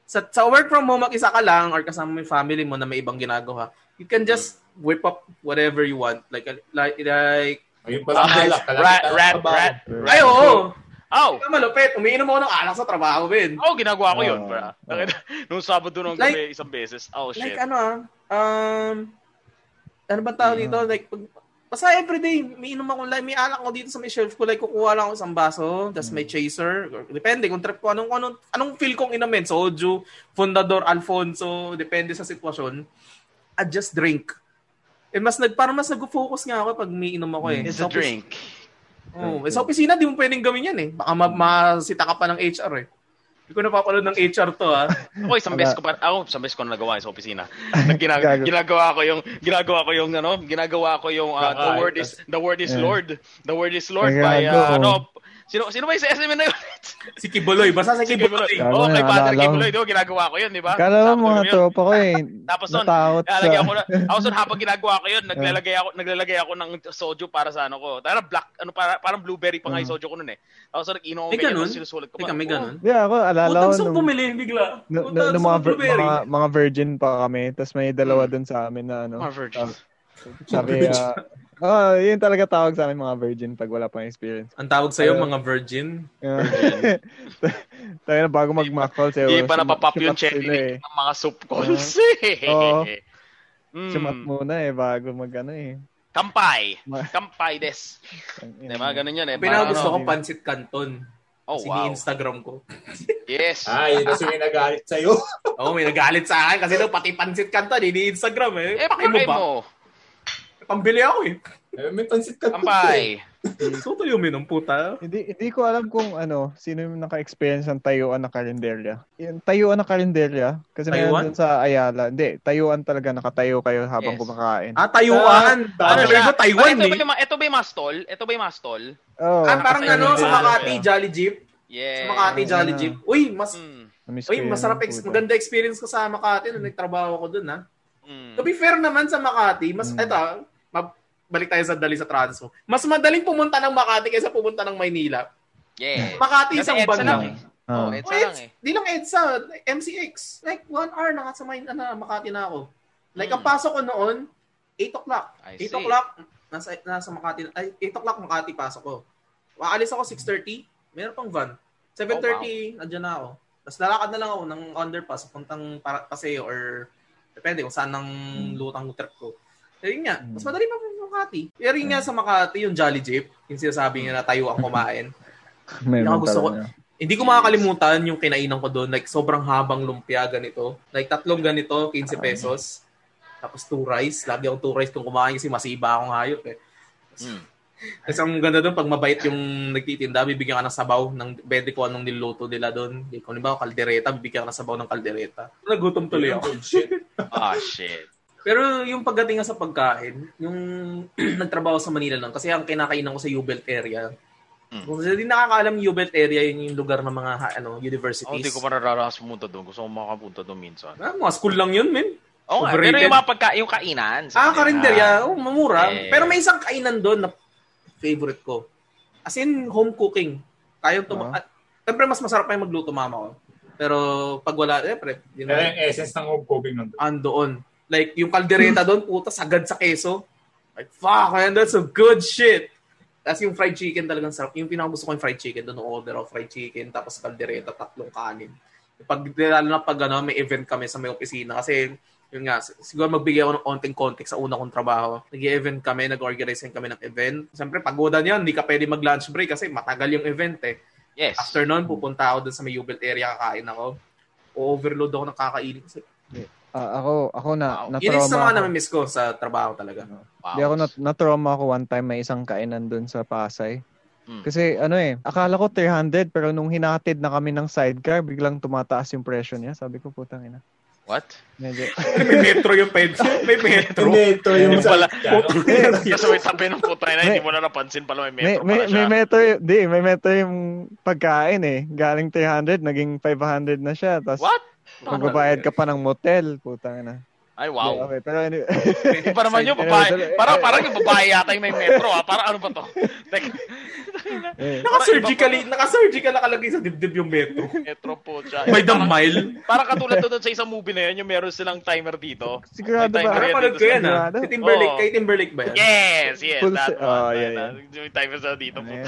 sa, sa work from home, mag-isa ka lang or kasama mo yung family mo na may ibang ginagawa, you can just whip up whatever you want. Like, like, like, Ayun pala, Okay. alak. Rat, rat, rat. ay, oo. Oh! Ikaw malupit. Umiinom ako ng alak sa trabaho, Ben. Oh, ginagawa ko yun. Oh. bra. Nung Sabado nung Like- gabi, isang beses. Oh, shit. Like, ano ah, um, ano ba tawag dito? Like, pag, basta everyday, may inom ako, like, may alak ko dito sa may shelf ko, like, kukuha lang ako isang baso, tapos may chaser. Depende kung trip ko, anong, anong, anong feel kong inumin. Soju, Fundador, Alfonso, depende sa sitwasyon. I just drink. Eh, mas nag, parang mas nag-focus nga ako pag may inom ako eh. It's Sa a opis- drink. Oh, eh, sa opisina, di mo pwedeng gawin yan eh. Baka ma- masita ka pa ng H R eh. Hindi ko napapanood ng H R to ah. Ako isang beses ko pa, ako isang beses ko na nagawa sa opisina. Nag, ginag- Gago. ginagawa ko yung, ginagawa ko yung, ano, ginagawa ko yung, uh, the Kakain, word is, the word is Yeah. Lord. The word is Lord Ay, by, gago. uh, ano, sino, sino ba yung sa S M N na yun? Si Kibuloy, basta si Si Kibuloy. Kibuloy. Gago Oo, na, kay Father naalala ko. Kibuloy, di ba? Ginagawa ko yun, di ba? Kala mo Sabado mga yun. tropa ko eh. Tapos nun, Natakot sa... lalagyan ako na, tapos nun, habang ginagawa ko yun, naglalagay ako, naglalagay ako ng soju para sa ano ko. Tara, black, ano, para, parang blueberry pa nga yung soju ko nun eh. Tapos nun, nag-inom ko May ganyan, ganun? tapos sinusulat ko pa. Teka, may Oo. ganun? Di ako, alala Putang ko saan nung... bumili bigla. No, no, Putang no, saan mga, vir- blueberry? mga, mga virgin pa kami. Tapos may dalawa dun sa amin na ano. Mga virgin. Sabi, ah, oh, yun talaga tawag sa amin mga virgin pag wala pang experience. Ang tawag sa'yo, Ayun. mga virgin. Tayo na bago mag-macall sa'yo. Hindi pa napapop yung sumat cherry sila eh. ng mga soup calls eh. Oo. Mm. Sumat muna eh, bago mag ano eh. Kampay. Ma- Kampay des. Diba, ganun yun eh. Pinaka Parang gusto ano, ko pansit canton. Oh, Kasi wow. ni-Instagram ko. Yes. Ah, yun kasi may nagalit sa'yo. Oo, oh, may nagalit sa akin kasi daw pati pansit canton, ini-Instagram eh. Eh, Pakay pakay ba? mo. Pambili ako eh. Eh, may pansit ka. Kampay. So, tayo minum puta. Hindi hindi ko alam kung ano, sino yung naka-experience ng tayuan na karinderya. Yung tayuan na karinderya, kasi Tayuan? meron dun sa Ayala. Hindi, tayuan talaga, nakatayo kayo habang Yes. kumakain. Ah, Taiwan. Ah, Ano Ano siya? siya? Taiwan ito, eh. ba yung, ma- ito ba yung mastol? Ito ba yung mastol? Oh, Ah, parang Nakatayo ano, din sa sila. Makati, Jolly Jeep. Yes. Sa Makati, Jolly Ah. Jeep. Uy, mas Mm. na-miss Uy, ko yun, masarap, ex- puta. maganda experience ko sa Makati nung nagtrabaho ko dun, ha. Mm. To be fair naman sa Makati, mas, Mm. eto, ma- balik tayo sa dali sa transpo. Mas madaling pumunta ng Makati kaysa pumunta ng Maynila. Yeah. Makati Kasi isang EDSA buwan lang lang. eh. Ah. Oh, Oh, EDSA lang Eds- eh. Di lang EDSA, M C X. Like, one hour na sa May, ano, Makati na ako. Like, Mm. ang pasok ko noon, eight o'clock. I eight see. o'clock, nasa, nasa Makati, ay, eight o'clock Makati pasok ko. Maalis ako six thirty, meron pang van. seven thirty, nandiyan na ako. Tapos lalakad na lang ako ng underpass, puntang para, paseo or depende kung saan ang lutang trip ko. Pero yun nga, mas madali pa sa Makati. Pero yun nga sa Makati, yung Jolly Jeep, yung sinasabi niya na tayo ang kumain. Meron Yung gusto ko, talaga. hindi ko makakalimutan yung kinainan ko doon. Like, sobrang habang lumpia ganito. Like, tatlong ganito, fifteen pesos. Tapos two rice. Lagi akong two rice kung kumain kasi masiba akong hayop eh. Mm. Kasi ang ganda doon, pag mabait yung nagtitinda, bibigyan ka ng sabaw ng bede ko anong niluto nila doon. Kung ba, kaldereta, bibigyan ka ng sabaw ng kaldereta. Nagutom tuloy ako. Shit. Ah, shit. Pero yung pagdating nga sa pagkain, yung nagtrabaho sa Manila lang, kasi ang kinakainan ko sa U-Belt area, Mm. kung hindi nakakaalam yung U-Belt area, yun yung lugar ng mga ha- ano, Oh, universities. hindi ko pa nararanas pumunta doon. Gusto ko makapunta doon minsan. Ah, mga school lang yun, men. Oo nga, pero Overrated. yung mga pagka, yung kainan. Ah, sabi karinderya. na, Oh, mamura. Eh. Pero may isang kainan doon na favorite ko. As in, home cooking. Kayang tuma... Ah. Ah. Siyempre, mas masarap pa yung magluto mama ko. Pero pag wala, eh, pre, yun Pero na, yung essence ng home cooking nandun. andoon. Like, yung kaldereta doon, puta, sagad sa keso. Like, fuck, man, that's a good shit. Tapos yung fried chicken talagang sarap. Yung pinakagusto ko yung fried chicken, doon order of fried chicken, tapos kaldereta, tatlong kanin. Pag, lalo na pag ano, may event kami sa may opisina. Kasi, yun nga, siguro magbigay ako ng onting context sa una kong trabaho. Nag-event kami, nag-organize kami ng event. Siyempre, pagoda niyan, hindi ka pwede mag-lunch break kasi matagal yung event eh. Yes. After nun, pupunta ako dun sa may U-Belt area, kakain ako. O-overload ako ng kakainin. Kasi, Ah, ako, ako na, Wow. yun yung sa na-trauma mga ako. namimiss ko sa trabaho talaga. Wow. Di ako na, na-trauma ako one time, may isang kainan dun sa Pasay. Mm. Kasi ano eh, akala ko three hundred pero nung hinatid na kami ng sidecar, biglang tumataas yung presyo niya. Sabi ko, putang ina. What? Medyo, May metro yung ped. May metro. Ito yung Yung pala. sa... Kasi may sabi ng putay na, hindi mo na napansin pala may may, metro may, pala may siya. metro, y- di, may metro yung pagkain eh. Galing three hundred, naging five hundred na siya. Tapos What? magbabayad ka pa ng motel, putang ina. Ay, wow. Okay, pero anyway. Hindi pa naman yung babae. Parang, parang yung babae yata yung may metro, ha? Parang ano ba to? Naka-surgically, naka-surgical nakalagay sa dibdib yung metro. Metro po siya. By the mile. Parang katulad doon sa isang movie na yun, yung meron silang timer dito. Sigurado ba? Parang panood ko yan, ha? Si Timberlake, kay Timberlake ba yan? Yes, yes. Full That se- one. oh, yeah, yeah. Yung timer sa dito po.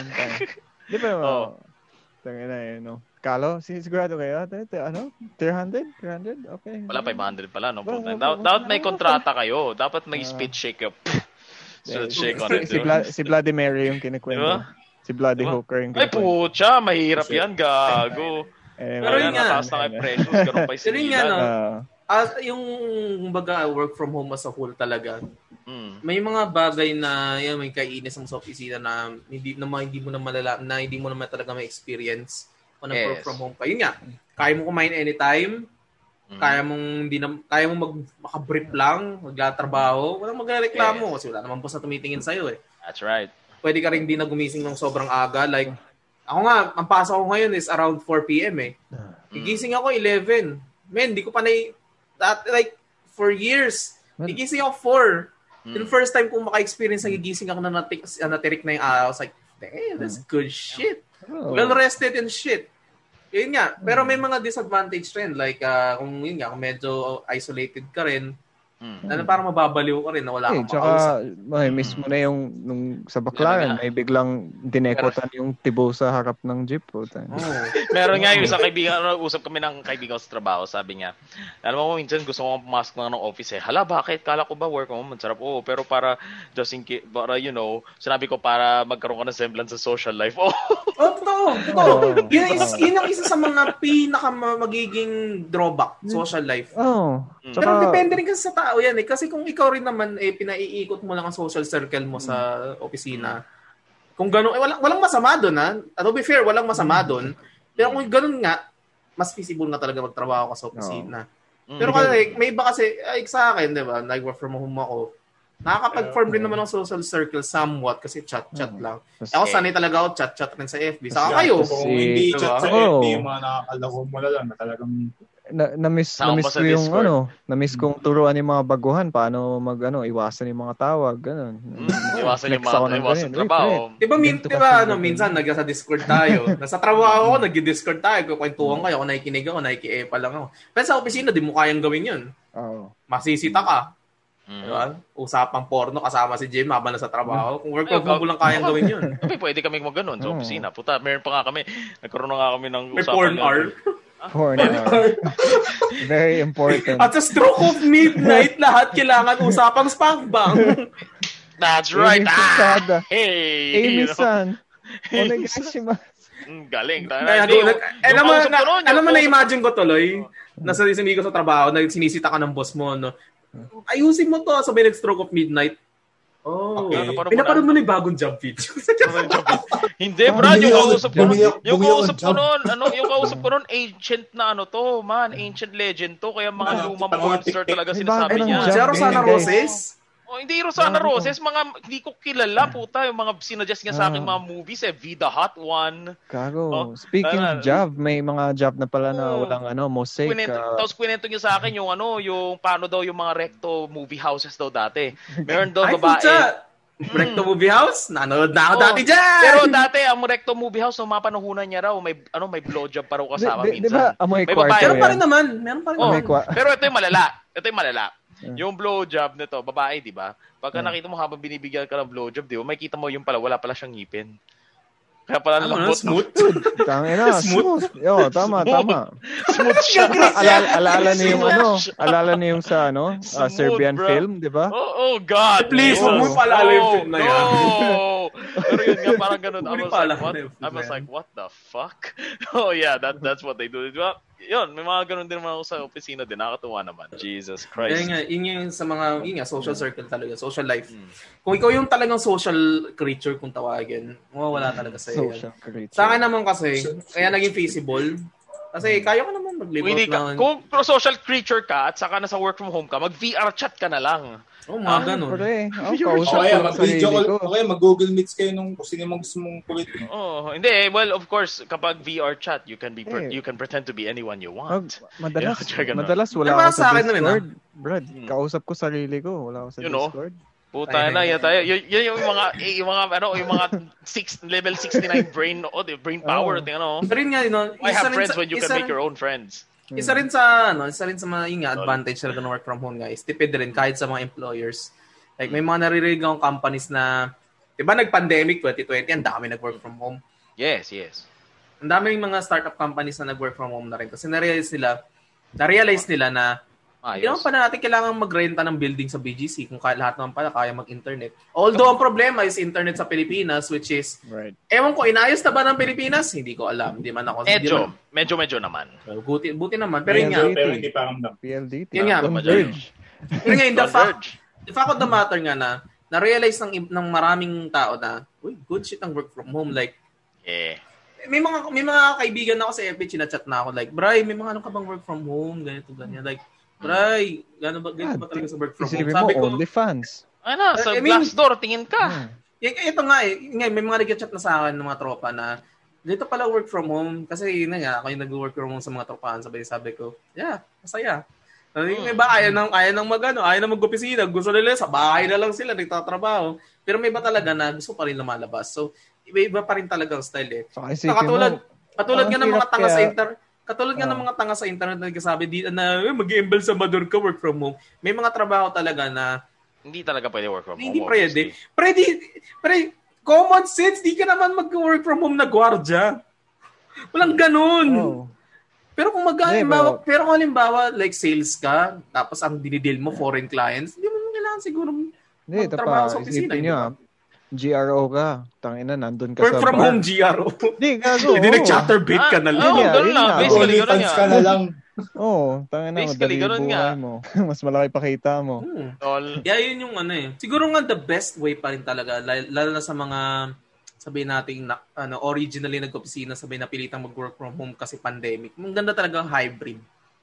Di ba, Oh. tangin na yun, no? Kalo, sigurado kayo? Ano? three hundred? three hundred? Okay. Wala, five hundred pala, no? Well, well, Dapat, well, dapat may well, kontrata kayo. Dapat may uh, speed shake up. So, si, shake on it. si, Vla- si Vladimir yung kinikwento. Diba? Si Bloody Diba? Hooker yung Ay, kinikwento. putya, mahirap yan, gago. Eh, Pero yun nga. Nataas na kay Precious, ganun pa yung Pero yun nga, no? uh, As, yung, kumbaga, work from home as a whole talaga. Mm. May mga bagay na yan, may kainis mo sa opisina na hindi, na, hindi mo na malala, na hindi mo naman talaga may experience kung Yes. work from home ka. Yun nga, kaya mo kumain anytime, Mm. kaya mong hindi na, kaya mong mag makabrief lang, maglatrabaho, walang magrereklamo Yes. kasi wala naman po sa tumitingin sa iyo eh. That's right. Pwede ka rin hindi na gumising ng sobrang aga, like ako nga, ang pasok ko ngayon is around four p.m. eh. Gigising ako eleven. Men, di ko pa na that, like for years. Gigising ako four. Mm. Yung first time kong maka-experience na gigising ako na natik, uh, natirik na yung araw, I was like, damn, that's good shit. oh, Well rested and shit. Yun nga. Pero may mga disadvantage rin. Like, uh, kung yun nga, kung medyo isolated ka rin, Mm. ano, parang mababaliw ka rin na wala eh, kang tsaka, makausap. may miss mo na yung nung sa Baclaran, may biglang dinekotan yung tibo sa harap ng jeep. Po. Oh. Meron nga yung isang kaibigan, ano, usap kami ng kaibigan ko sa trabaho, sabi niya, alam mo, minsan gusto ko pumasok na ng office eh. Hala, bakit? Kala ko ba work from home? Masarap. Oo, pero para, just in case, para, you know, sinabi ko para magkaroon ka ng semblance sa social life. Oh, Oh, totoo. Totoo. Yun, ang isa- yun ang isa sa mga pinaka magiging drawback, social life. Oh. Mm. Pero depende rin kasi sa tao yan eh. Kasi kung ikaw rin naman, eh, pinaiikot mo lang ang social circle mo sa opisina. Kung gano'n, eh, walang, walang masama doon ha. To be fair, walang masama doon. Pero kung gano'n nga, mas feasible nga talaga magtrabaho ka sa opisina. Mm. Pero kasi, may iba kasi, ay, sa akin, di ba, nag-work from home ako, nakakapag-form rin naman ng social circle somewhat kasi chat-chat lang. Ako sanay talaga ako chat-chat rin sa F B. Saka kayo. Kung Si- hindi Diba? chat sa Oh. F B, yung mga nakakalako mo na lang na talagang Na, na-miss, Sama na-miss sa ko yung Discord. ano, na-miss kong turuan yung mga baguhan paano mag ano, iwasan yung mga tawag, ganun. Mm, iwasan yung Flex ako mga ng iwasan ganyan. trabaho. Wait, wait. Di ba, min, Ganito di ba, kasi ano, ganun. minsan nagsa Discord tayo. Nasa trabaho ako, nag-Discord tayo. Kukwentuhan kayo, ako nakikinig ako, nakiki-epa lang ako. Pero sa opisina, di mo kayang gawin yun. Oo. Masisita ka. Mm. Di ba? Usapang porno kasama si Jim habang nasa trabaho. Kung work Ay, from home mo lang kayang gawin yun. Kami, pwede kami mag ganun sa Oo. opisina. Puta, meron pa nga kami. Nagkaroon na nga kami ng May usapan porn ganun. hour. Porn hour. Very important. At sa stroke of midnight, lahat kailangan usapang spank bang. That's right. Amy Ah! Fusada. Hey! Amy You know? San. Onegaishimasu. Mm, galing. Kaya, Hindi, nag- yung- alam yung mo, kausap na, ko nun, yung alam mo, kausap- na-imagine ko tuloy, nasa isang ko sa trabaho, nag- sinisita ka ng boss mo, no? Ayusin mo to, sabay nag-stroke of midnight. Oh, Okay. Napanood mo pinapanood na? mo na yung bagong job feature. Hindi, Brad, yung kausap ko nun, Bumili- yung bumili ako kausap ng ko job. nun, ano, yung kausap ko nun, ancient na ano to, man, ancient legend to, kaya mga Ano, lumang ano, porn star talaga May sinasabi bago ng niya. job. Jaro Sana guys. Roses? Oh, hindi Rosana Bago. Roses, mga hindi ko kilala, puta, yung mga sinadjust niya sa akin Ah. mga movies, eh, Vida Hot One. Kago. Oh, Speaking ano, of job, may mga job na pala na Oh. walang ano, mosaic. Kwento, ah, tapos kwento niya sa akin yung ano, yung paano daw yung mga recto movie houses daw dati. Meron daw Ay, babae. putya! Recto Movie House? Nanood na ako Oo. dati dyan! Pero dati ang recto movie house, nung mapanuhunan niya raw, may ano may blowjob pa raw kasama di, di, di minsan. ba amoy May kwarto babae. Meron pa rin yan? naman. Meron pa rin Oh, naman. May kwa- pero ito yung malala. Ito yung malala. Yeah. Yung blowjob nito, babae, di ba? Pagka Yeah. nakita mo habang binibigyan ka ng blowjob, di ba? May kita mo yung pala, wala pala siyang ngipin. Kaya pala Ano, lambot. smooth? Tangina, Smooth. smooth. Yo, tama, Smooth. tama. Smooth siya. Alala, alala niyo yung ano, Smooth. alala niyo yung sa ano, uh, Smooth, Serbian bro. film, di ba? Oh, oh God. Please, no. huwag mo paalala yung film na yan. No. Pero yun nga, parang ganun. I Huwag mo was paalala like, what? yung film I was na yan. like, what the fuck? Oh yeah, that that's what they do. Diba? Yun, may mga ganun din naman ako sa opisina din. Nakakatuwa naman. Jesus Kaya Christ. nga, yun yung sa mga, yun nga, social circle talaga, social life. Mm. Kung ikaw yung talagang social creature kung tawagin, mawawala talaga sa'yo yan. Social creature. Sa akin naman kasi, kaya naging feasible. Kasi kaya ko naman Mag-live Hindi out ka, na. kung pro-social creature ka at saka nasa work from home ka, mag-V R chat ka na lang. Oh, mga Ah, ganun. pre. Oh, O kausap kaya ko lang mag-video sarili call, ko. o kaya mag-Google Meets kayo nung kung sino mong gusto mong kulit. Oh, hindi eh. Well, of course, kapag V R chat, you can be Eh. pre- you can pretend to be anyone you Mag, want. madalas, Yeah, tsaka ganun. madalas wala Diba ako sa sa akin na rin, Discord. Brad, Hmm. kausap ko sarili ko. Wala ako sa You know? Discord. Puta Ay, na, ay, yan tayo. Yun, yun yung mga yung mga ano, yung mga six level sixty-nine brain oh, the brain power, Oh. tingnan mo. Pero yun nga, you know, I isa have rin friends sa- when you isa can make rin- your own friends. Isa rin sa ano, isa rin sa mga yun nga, advantage talaga ng work from home guys. Tipid rin kahit sa mga employers. Like may mga naririnig akong companies na 'di ba nag-pandemic twenty twenty, ang dami nag-work from home. Yes, yes. Ang daming mga startup companies na nag-work from home na rin kasi na-realize nila, na-realize nila na hindi naman Ayos. pa natin kailangan magrenta ng building sa B G C kung kaya, lahat naman pala kaya mag-internet. Although ang problema is internet sa Pilipinas, which is, Right. ewan ko, inayos na ba ng Pilipinas? Hindi ko alam. Hindi man ako. hindi Medyo, man- medyo medyo naman. Well, buti, buti naman. Pero yun nga, Pero, pero hindi pa ramdam. P L D T. Yun nga, Converge. yun nga, yung the fact, Converge. the fact of the matter nga na, na-realize ng, ng maraming tao na, uy, good shit ang work from home. Like, Yeah. may mga may mga kaibigan ako sa F B, chinachat na ako, like, Bray, may mga ano ka bang work from home? Ganito, ganyan. Like, Bray, gano'n ba, ganito ba talaga sa work from home? Isipin Sabi mo, ko, OnlyFans. Ano, sa I mean- Glassdoor, tingin ka. Hmm. Y- ito nga eh, yun nga, may mga nag-chat na sa akin ng mga tropa na dito pala work from home kasi yun na nga, ako yung nag-work from home sa mga tropahan, sabi sabi ko, yeah, masaya. Sabi, may ba kaya nang kaya nang magano, kaya nang mag-opisina, gusto nila sa bahay na lang sila nagtatrabaho. Pero may iba talaga na gusto pa rin lumalabas. So, iba-iba pa rin talaga ang style eh. Saka isipin Na katulad, mo, katulad ang nga ng mga hirap tanga sa kaya- internet, katulad nga ng Oh. mga tanga sa internet na nagsasabi di na eh, mag-i-embel sa Mador ka work from home. May mga trabaho talaga na Hindi talaga pwede work from home. hindi pwede. obviously. Pre, di, pre, common sense, di ka naman mag-work from home na gwardiya. Walang ganun. oh, Pero kung mag Hindi, halimbawa, pero- pero kung halimbawa, like sales ka, tapos ang dinidil mo, foreign clients, hindi mo kailangan siguro hindi, ito magtrabaho pa, sa opisina. isipin nyo ah, G R O ka, tangina, nandun ka Work sa from bar. home, G R O. Hindi, gago. Hindi, oo. nag-chatterbait ka na Ah, lang. oh, Yun ganun nga, lang. yun nga. Basically, ganun OnlyFans nga. ka na lang. Oo, oh, tangina, Basically, madali ganun buhay nga. mo. Mas malaki pakita mo. Hmm. Tol. Yeah, yun yung ano eh. Siguro nga the best way pa rin talaga, lalo, lalo na sa mga, sabihin natin, na, ano, originally nag-opisina, sabihin na pilitang mag-work from home kasi pandemic. Ang ganda talaga ang hybrid.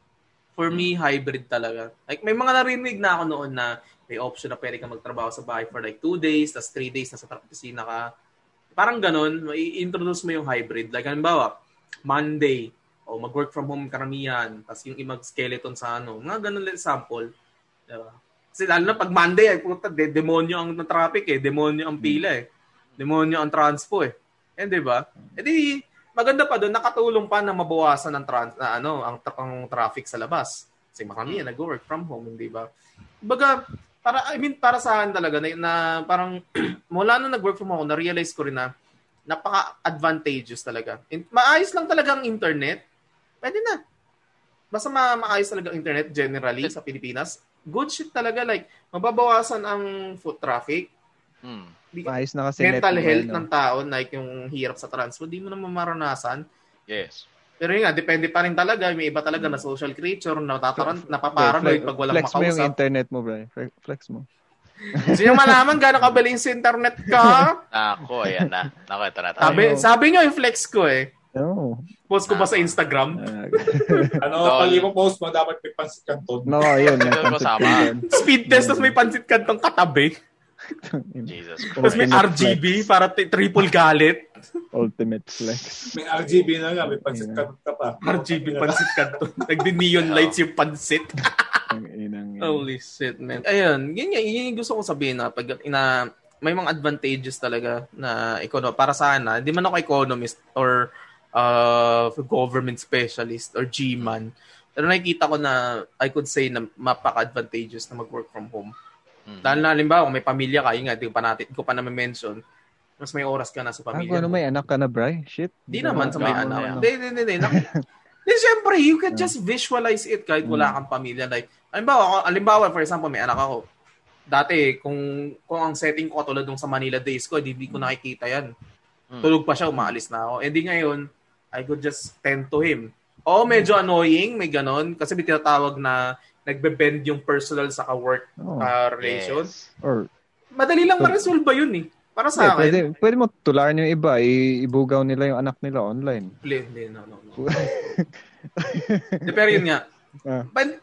For me, hybrid talaga. Like, may mga narinig na ako noon na may option na pwede ka magtrabaho sa bahay for like two days, tas three days na sa opisina ka. Parang ganun, i-introduce mo yung hybrid. Like, halimbawa, Monday, o mag-work from home karamihan, tas yung mag-skeleton sa ano. Nga ganun lang sample. Diba? Kasi lalo na pag Monday, ay puta, de- demonyo ang traffic eh. Demonyo ang pila eh. Demonyo ang transpo eh. Eh, di ba? Eh di, maganda pa doon, nakatulong pa na mabawasan ng trans, na, ano, ang, ang traffic sa labas. Kasi marami yan, nag-work from home, hindi ba? Baga, para, I mean, para sa akin talaga, na, na parang, mula nung nag-work from home, na-realize ko rin na, napaka-advantageous talaga. In, maayos lang talaga ang internet, pwede na. Basta ma- maayos talaga ang internet generally sa Pilipinas. Good shit talaga, like, mababawasan ang foot traffic. Hmm. Di ka- Maayos na kasi mental net mo, health ano. ng tao, like yung hirap sa transport, di mo naman maranasan. Yes. Pero yun nga, depende pa rin talaga. May iba talaga na social creature, natataran, Okay, napaparanoid flex- pag walang flex mo yung makausap. internet mo, bro. Flex- Flex mo. Gusto nyo malaman gano'ng kabilis sa internet ka? Ako, ayan na. Ako, ito na tayo. Sabi, Ano? sabi nyo yung flex ko eh. Oo. Post ko ba sa Instagram? Ah, Ano, Tol. pag i-post mo, dapat may pansit kanton. no, yun. Ito may yung concept kasama. ko yun. Speed test, tapos may pansit kantong katabi. Jesus Christ. Tapos may Ultimate R G B flex. para t- triple galit. Ultimate flex. May R G B na nga, may pansit kanton ka pa. R G B pansit kanton. Nagdi-neon lights yung pansit. Ang inang yun. Holy shit, man. Ayun, yun, yun, yun yung gusto kong sabihin na pag ina, may mga advantages talaga na econo para sa akin, hindi man ako economist or uh, government specialist or G-man. Pero nakikita ko na I could say na mapaka-advantageous na mag-work from home. Mhm. Dahil na halimbawa, kung may pamilya ka, yun nga, di ko pa natin, di ko pa naman mention, mas may oras ka na sa Ah, pamilya. ano, mo. may anak ka na, Bri? Shit. Di naman sa may Gamo na anak. yan. Hindi, hindi, hindi. hindi. Then, syempre, you can just visualize it kahit wala kang pamilya. Like, alimbawa, ako, alimbawa, for example, may anak ako. Dati, kung kung ang setting ko katulad nung sa Manila days ko, hindi ko nakikita yan. Hmm. Tulog pa siya, umaalis na ako. Eh di ngayon, I could just tend to him. Oo, medyo annoying, may ganon. Kasi may tinatawag na nagbe-bend yung personal sa ka-work Oh, uh, relation. Yes. or, Madali lang ma-resolve ba yun eh? Para sa yeah, akin. Pwede, pwede mo tularan yung iba. Ibugaw nila yung anak nila online. Hindi, hindi. No, no, no. De, pero yun nga. Ah. But,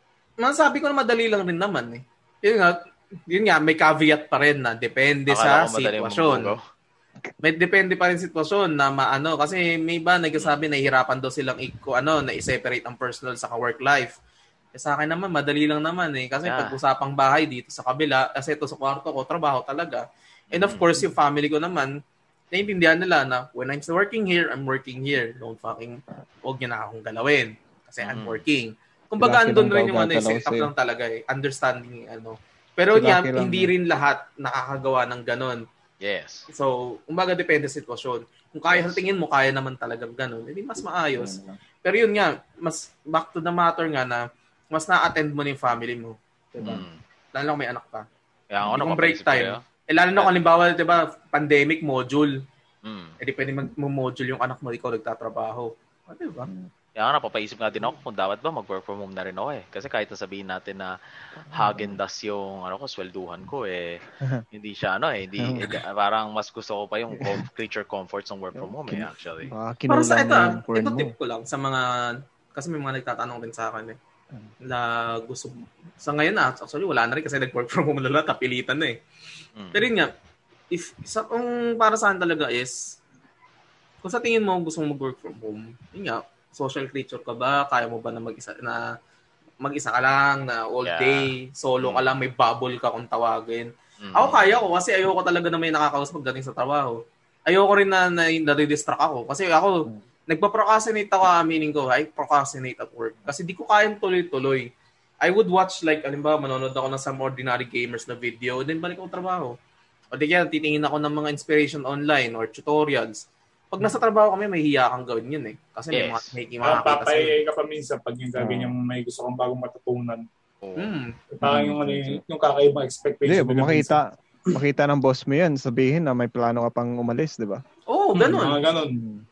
masabi ko na madali lang rin naman eh. Yun nga, yun nga, may caveat pa rin na depende Akala sa ko madali sitwasyon. mabugaw. May depende pa rin sitwasyon na maano. Kasi may iba nagsasabi nahihirapan daw silang iko, ano, na i-separate ang personal sa work life. Eh, sa akin naman, madali lang naman eh. Kasi Yeah. pag-usapang bahay dito sa kabila, kasi ito sa kwarto ko, trabaho talaga. And of course, yung family ko naman, naiintindihan nila na when I'm working here, I'm working here. Don't fucking, huwag niyo na akong galawin. Kasi I'm working. Kumbaga, Sila andun kilang rin yung ano, gagalaw setup sa'yo. lang talaga eh. Understanding, ano. Pero Sila yan, kilang- hindi rin lahat nakakagawa ng ganon. Yes. So, kumbaga, depende sa sitwasyon. Kung kaya sa tingin mo, kaya naman talagang ganon, hindi mas maayos. Pero yun nga, mas back to the matter nga na mas na-attend mo na yung family mo. Diba? Mm. Lalo lang may anak pa. Kaya ako Hindi kung napapaisip break time. kayo. Eh, lalo na kung halimbawa, diba, pandemic module. Mm. Eh, di pwede mag-module yung anak mo, ikaw nagtatrabaho. O, diba? Kaya nga napapaisip nga din ako kung dapat ba mag-work from home na rin ako eh. Kasi kahit sabihin natin na Häagen-Dazs yung ano ko, swelduhan ko eh, hindi siya ano eh, hindi, eh, parang mas gusto ko pa yung com- creature comforts ng work from home eh actually. Ah, Para sa ito, kinulang yung porn ito mo. tip ko lang sa mga, kasi may mga nagtatanong din sa akin eh, na gusto, sa ngayon na, actually wala na rin kasi nag-work from home na lahat, tapilitan na eh. Mm. Pero yun nga, if, sa, kung para saan talaga is, kung sa tingin mo gusto mo mag-work from home, yun nga, social creature ka ba? Kaya mo ba na mag-isa, na mag-isa ka lang, na all Yeah. day, solo ka lang, may bubble ka kung tawagin. Mm. Ako kaya ko kasi ayoko talaga na may nakakausap pagdating sa trabaho. Ayoko rin na, na nare-distract ako. Kasi ako, nagpa-procrastinate ako, aminin ko, I procrastinate at work. Kasi di ko kayang tuloy-tuloy. I would watch like, alimbawa, manonood ako ng some ordinary gamers na video, then balik ako trabaho. O di kaya, titingin ako ng mga inspiration online or tutorials. Pag nasa trabaho kami, may hiya kang gawin yun eh. Kasi may Yes. mga may Uh, makakita sa'yo. papayay ka pa minsan pag yung gagawin yung may gusto kang bagong matutunan. Oo. Hmm. Parang yung, ano, yung, yung kakaibang expectation. Hindi, kung makita, makita ng boss mo yan, sabihin na may plano ka pang umalis, di ba? Oo, oh, Mga ganun. ganon.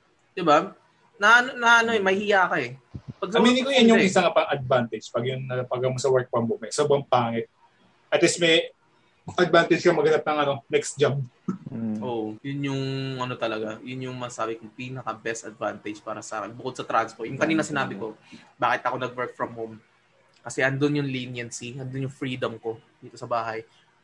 Diba? Na, na ano eh, may hiya ka eh. Pag Aminin ko yan yung isa nga pang advantage pag yung pag mo sa work from home. Sobrang pangit. At least may advantage ka maghanap ng ano, next job. Mm. Oh, yun yung ano talaga, yun yung masabi kong pinaka best advantage para sa akin bukod sa transport. Yung kanina sinabi ko, bakit ako nag-work from home? Kasi andun yung leniency, andun yung freedom ko dito sa bahay.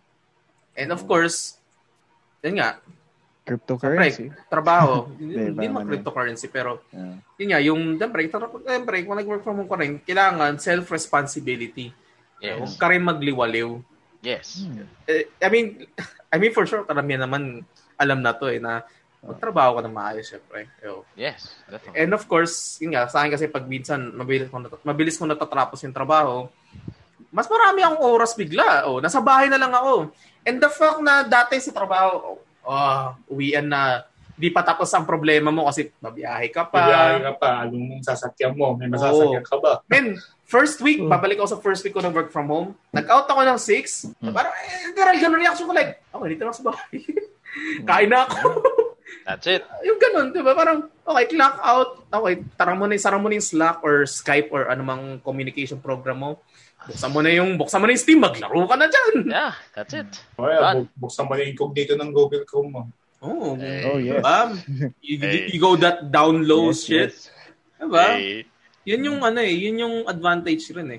And of course, yun nga, Cryptocurrency. siyempre, trabaho, Diba, hindi naman ano? cryptocurrency, pero Yeah. yun nga, yung siyempre, tra- siyempre, kung nag-work from home ko rin, kailangan self-responsibility. Yes. Huwag ka rin magliwaliw. Yes. Eh, I mean, I mean for sure, karamihan naman alam na to eh, na magtrabaho ka na maayos, syempre. Yo. Yes. Definitely. And of course, yun nga, sa akin kasi pag minsan, mabilis ko, nat- mabilis ko natatapos yung trabaho, mas marami akong oras bigla. Oh, nasa bahay na lang ako. And the fact na dati sa trabaho, oh, uwian na, di pa tapos ang problema mo kasi babiyahe ka pa. Pag ka pa, anong sasakyan mo? May masasakyan ka ba? Men, first week, babalik ako sa first week ko ng work from home. Nag-out ako ng six. Parang, eh, literal, ganun reaction ko like, okay, dito lang sa bahay. Kain na ako. That's it. Yung ganun, di ba? Parang, okay, clock out. Okay, tara mo na, sara mo na yung Slack or Skype or anumang communication program mo. Buksan mo na yung, buksan mo na yung Steam, maglaro ka na dyan. Yeah, that's it. O kaya, bu- buksan mo na yung incognito ng Google Chrome mo. Oh, Oh, yes. diba? You, Hey. you go that down low Yes, shit. yes. Diba? Eh, Yun yung ano eh, yun yung advantage rin eh.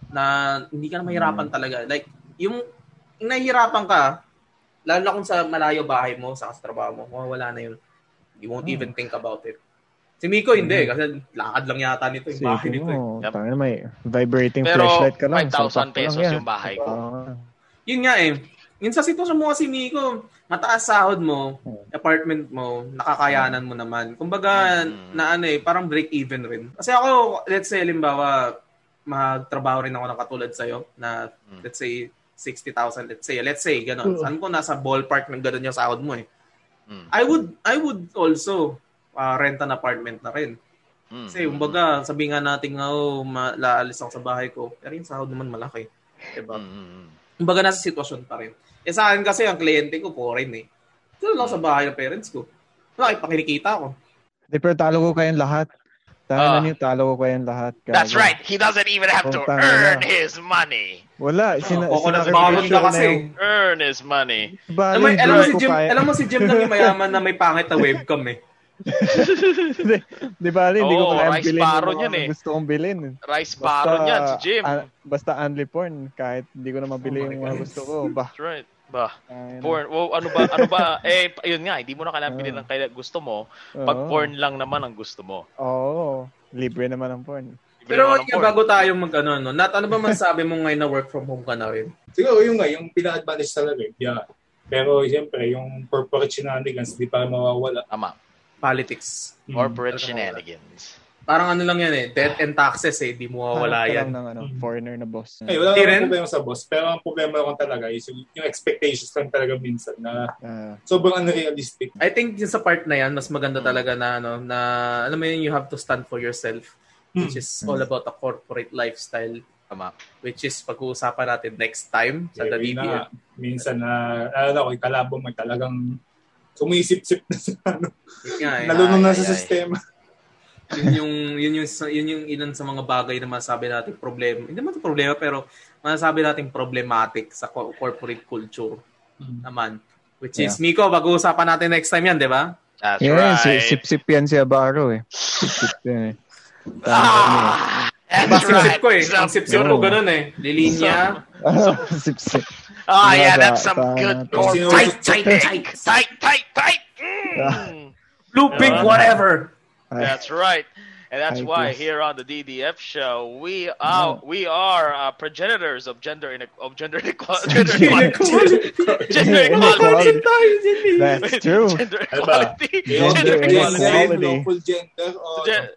Na hindi ka na mahirapan talaga. Like, yung, yung nahihirapan ka, lalo na kung sa malayo bahay mo, sa trabaho mo, mawawala na yun. You won't even think about it. Si Miko hindi, kasi lakad lang yata nito yung bahay Sige nito eh. mo, Yep. tangina may vibrating Pero flashlight ka lang. five thousand sapat ka lang pesos yan. yung bahay ko. Ah. Yun nga eh. Yun sa sitwasyon mo kasi, Miko, mataas sahod mo, apartment mo, nakakayanan mo naman. Kumbaga, Mm. na ano eh, parang break even rin. Kasi ako, let's say, limbawa, magtrabaho rin ako ng katulad sa'yo, na, Mm. let's say, sixty thousand, let's say, let's say, gano'n. Saan ko nasa ballpark ng gano'n yung sahod mo eh. Mm. I would, I would also uh, rent an apartment na rin. Mm. Kasi, kumbaga, sabi nga natin nga, oh, ma- laalis ako sa bahay ko, pero yung sahod naman malaki. Diba? Mm, mm, mm. Kumbaga, nasa sitwasyon pa rin. Eh sa akin kasi, ang kliyente ko, foreign eh. Ito lang sa bahay ng parents ko. Nakipakinikita ko. Di, pero talo ko kayong lahat. Talo Ah. na niyo, talo ko kayong lahat. That's Gago. right. He doesn't even have to Oh, tama earn na. his money. Wala, sina, Oh, coconut sinacrifice baron ka ko na kasi. yung- Earn his money. Bali, Alam mo, hindi alam mo si ko Jim, kaya- alam mo si Jim lang yung mayaman na may pangit na webcam eh. Di, di ba, hindi ko Oo, kaya rice bilhin baron yung mga yun eh. gusto kong bilhin. Rice baron yan si Jim. ah, basta only porn, kahit hindi ko na mabili Oh my yung mga God. gusto ko. Bah, That's right. Ba, ayun. porn. Well, ano ba, ano ba, eh, yun nga, hindi mo na kailangan bilhin ng kaya gusto mo. Pag Oo. porn lang naman ang gusto mo. Oo, libre naman ang porn. Pero Bilhin mo ng yeah, porn. bago tayo mag ano, no, Nat, ano ba masabi mo ngayon na work from home ka na rin? Siguro yung nga, yung pinaka-advantage talaga, yeah. Pero siyempre, yung corporate shenanigans, di pa mawawala. Tama. Politics. Hmm. Corporate Talaga shenanigans. Parang ano lang yan eh, debt and taxes eh, di mo mawawala Hanap ka yan. lang ng ano, foreigner na boss. Ay, wala Di akong rin? problema sa boss. Pero ang problema ko talaga is yung, yung expectations lang talaga minsan na Ah, sobrang unrealistic. I think yung sa part na yan, mas maganda talaga na ano, na alam mo yun, you have to stand for yourself, which is all about a corporate lifestyle, Tama. which is pag-uusapan natin next time sa The D Kaya D na, F. minsan na, ano ko, yung kalabo mo talagang sumisip-sip na sa ano. Yun nga eh. Nalunong na ay, sa ay. sistema. yun yung yun yung yun yung ilan sa mga bagay na masasabi natin problema. Hindi man 'to problema pero masasabi natin problematic sa co- corporate culture naman. Which is Miko, pag-uusapan natin next time 'yan, 'di ba? That's yeah, right. si, sip-sip yan si Abaro eh. Sip-sip yan eh. Ah, Diba, that's sip-sip right. ko eh. Ang Some sip-sip good- ko ganun eh. Lilinya. Sip-sip. Oh yeah, Sa- that's some sa- good sa- core. Sino- Tight, tight, tight, tight, tight, tight. Mm. Blue, pink, Yeah. whatever. That's right. And that's Thank why you. here on the D D F show, we are we are uh, progenitors of gender ine- of gender equality. Gender equality. Gender equality. That's true. Gender Ano ba? equality. Gender Gender equality. equality. Lawful gender, o Gen-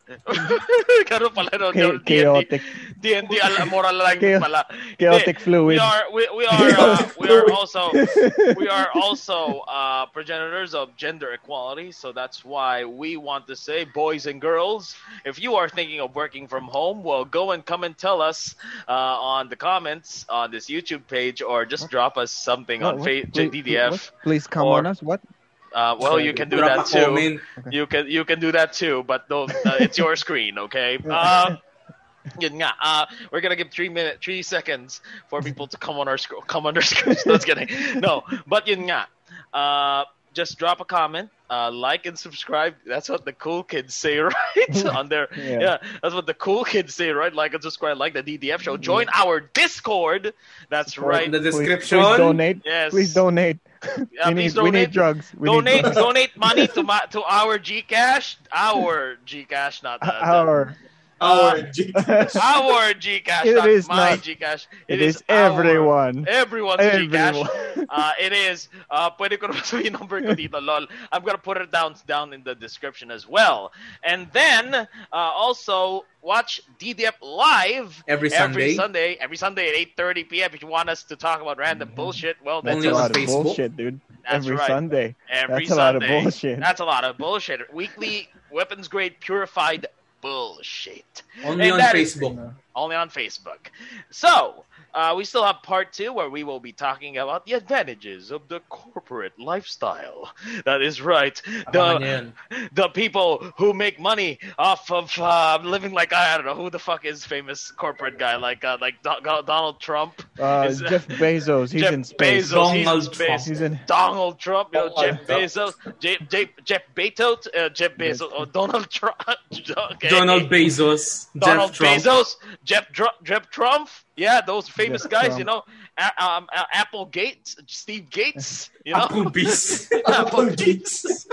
Karoon pala no, Cha- D and D. chaotic. D and D al moral lang Chao- pala. chaotic Hindi, fluid. We are we, we are uh, we are also we are also uh, progenitors of gender equality, so that's why we want to say, boys and girls, if you are thinking of working from home, well, go and come and tell us uh, on the comments on this YouTube page, or just drop us something on What? fa- Please- D D F. what? Please come or- on us. What? Uh, well, you can do Drop that a too. comment. You can you can do that too, but don't. Uh, it's your screen, okay? Uh, yun nga. Uh, we're gonna give three minute, three seconds for people to come on our sc- come on our screens. No, just kidding. No, but yun nga. Uh, just drop a comment, uh, like and subscribe. That's what the cool kids say, right? on their Yeah. yeah. that's what the cool kids say, right? Like and subscribe, like the D D F show. Join our Discord. That's right. In the Please, description. please donate. Yes. Please donate. Uh, we, please need, we need donate. drugs. We donate need drugs. donate money to my to our Gcash, our Gcash, not the, the- Our. our uh, G. our Gcash, It not is my not- Gcash. It is our- everyone. Everyone's Everyone. Gcash. Uh, it is. Uh, pwede ko naman sabihin number ko dito, lol. I'm gonna put it down down in the description as well. And then uh, also watch D D F live Every every Sunday. Sunday, every Sunday at eight thirty p.m. If you want us to talk about random bullshit, well, that's That's Only a on lot of Facebook? bullshit, dude. That's Every right. Sunday. Every That's a lot of Sunday. bullshit. That's a lot of bullshit. Weekly weapons grade purified bullshit. Only And on that is- Facebook. Only on Facebook. So, uh, we still have part two where we will be talking about the advantages of the corporate lifestyle. That is right. Abangan The, niyo yan. the people who make money off of uh, living like, I don't know, who the fuck is famous corporate guy? Like uh, like Do- Do- Donald Trump? Uh, Is- Jeff Bezos. He's Jeff in space. Bezos, he's in Donald space. Trump. He's in. Donald Trump, you know, Donald Jeff Trump. Bezos, Jeff, Jeff, Jeff Bezos, uh, Jeff Bezos, oh, Donald Trump, okay. Donald Bezos. Donald Jeff Trump. Bezos, Jeff, Dr- Jeff Trump, yeah, those famous Jeff guys, Trump. you know, A- um, uh, Apple Gates, Steve Gates, you know, Applebee's. Apple Gates,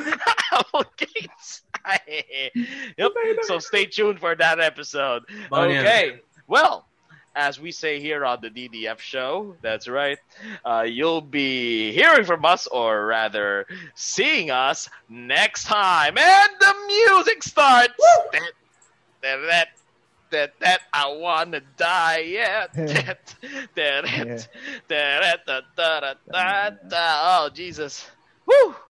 Apple Gates. Yep. So stay tuned for that episode. Bang yan. Okay. Well, as we say here on the D D F show, that's right, uh, you'll be hearing from us, or rather, seeing us next time. And the music starts. That, that, that, that, that, I wanna die, yeah. That, that, that, that, that, that, that, that, that, oh, Jesus. Woo!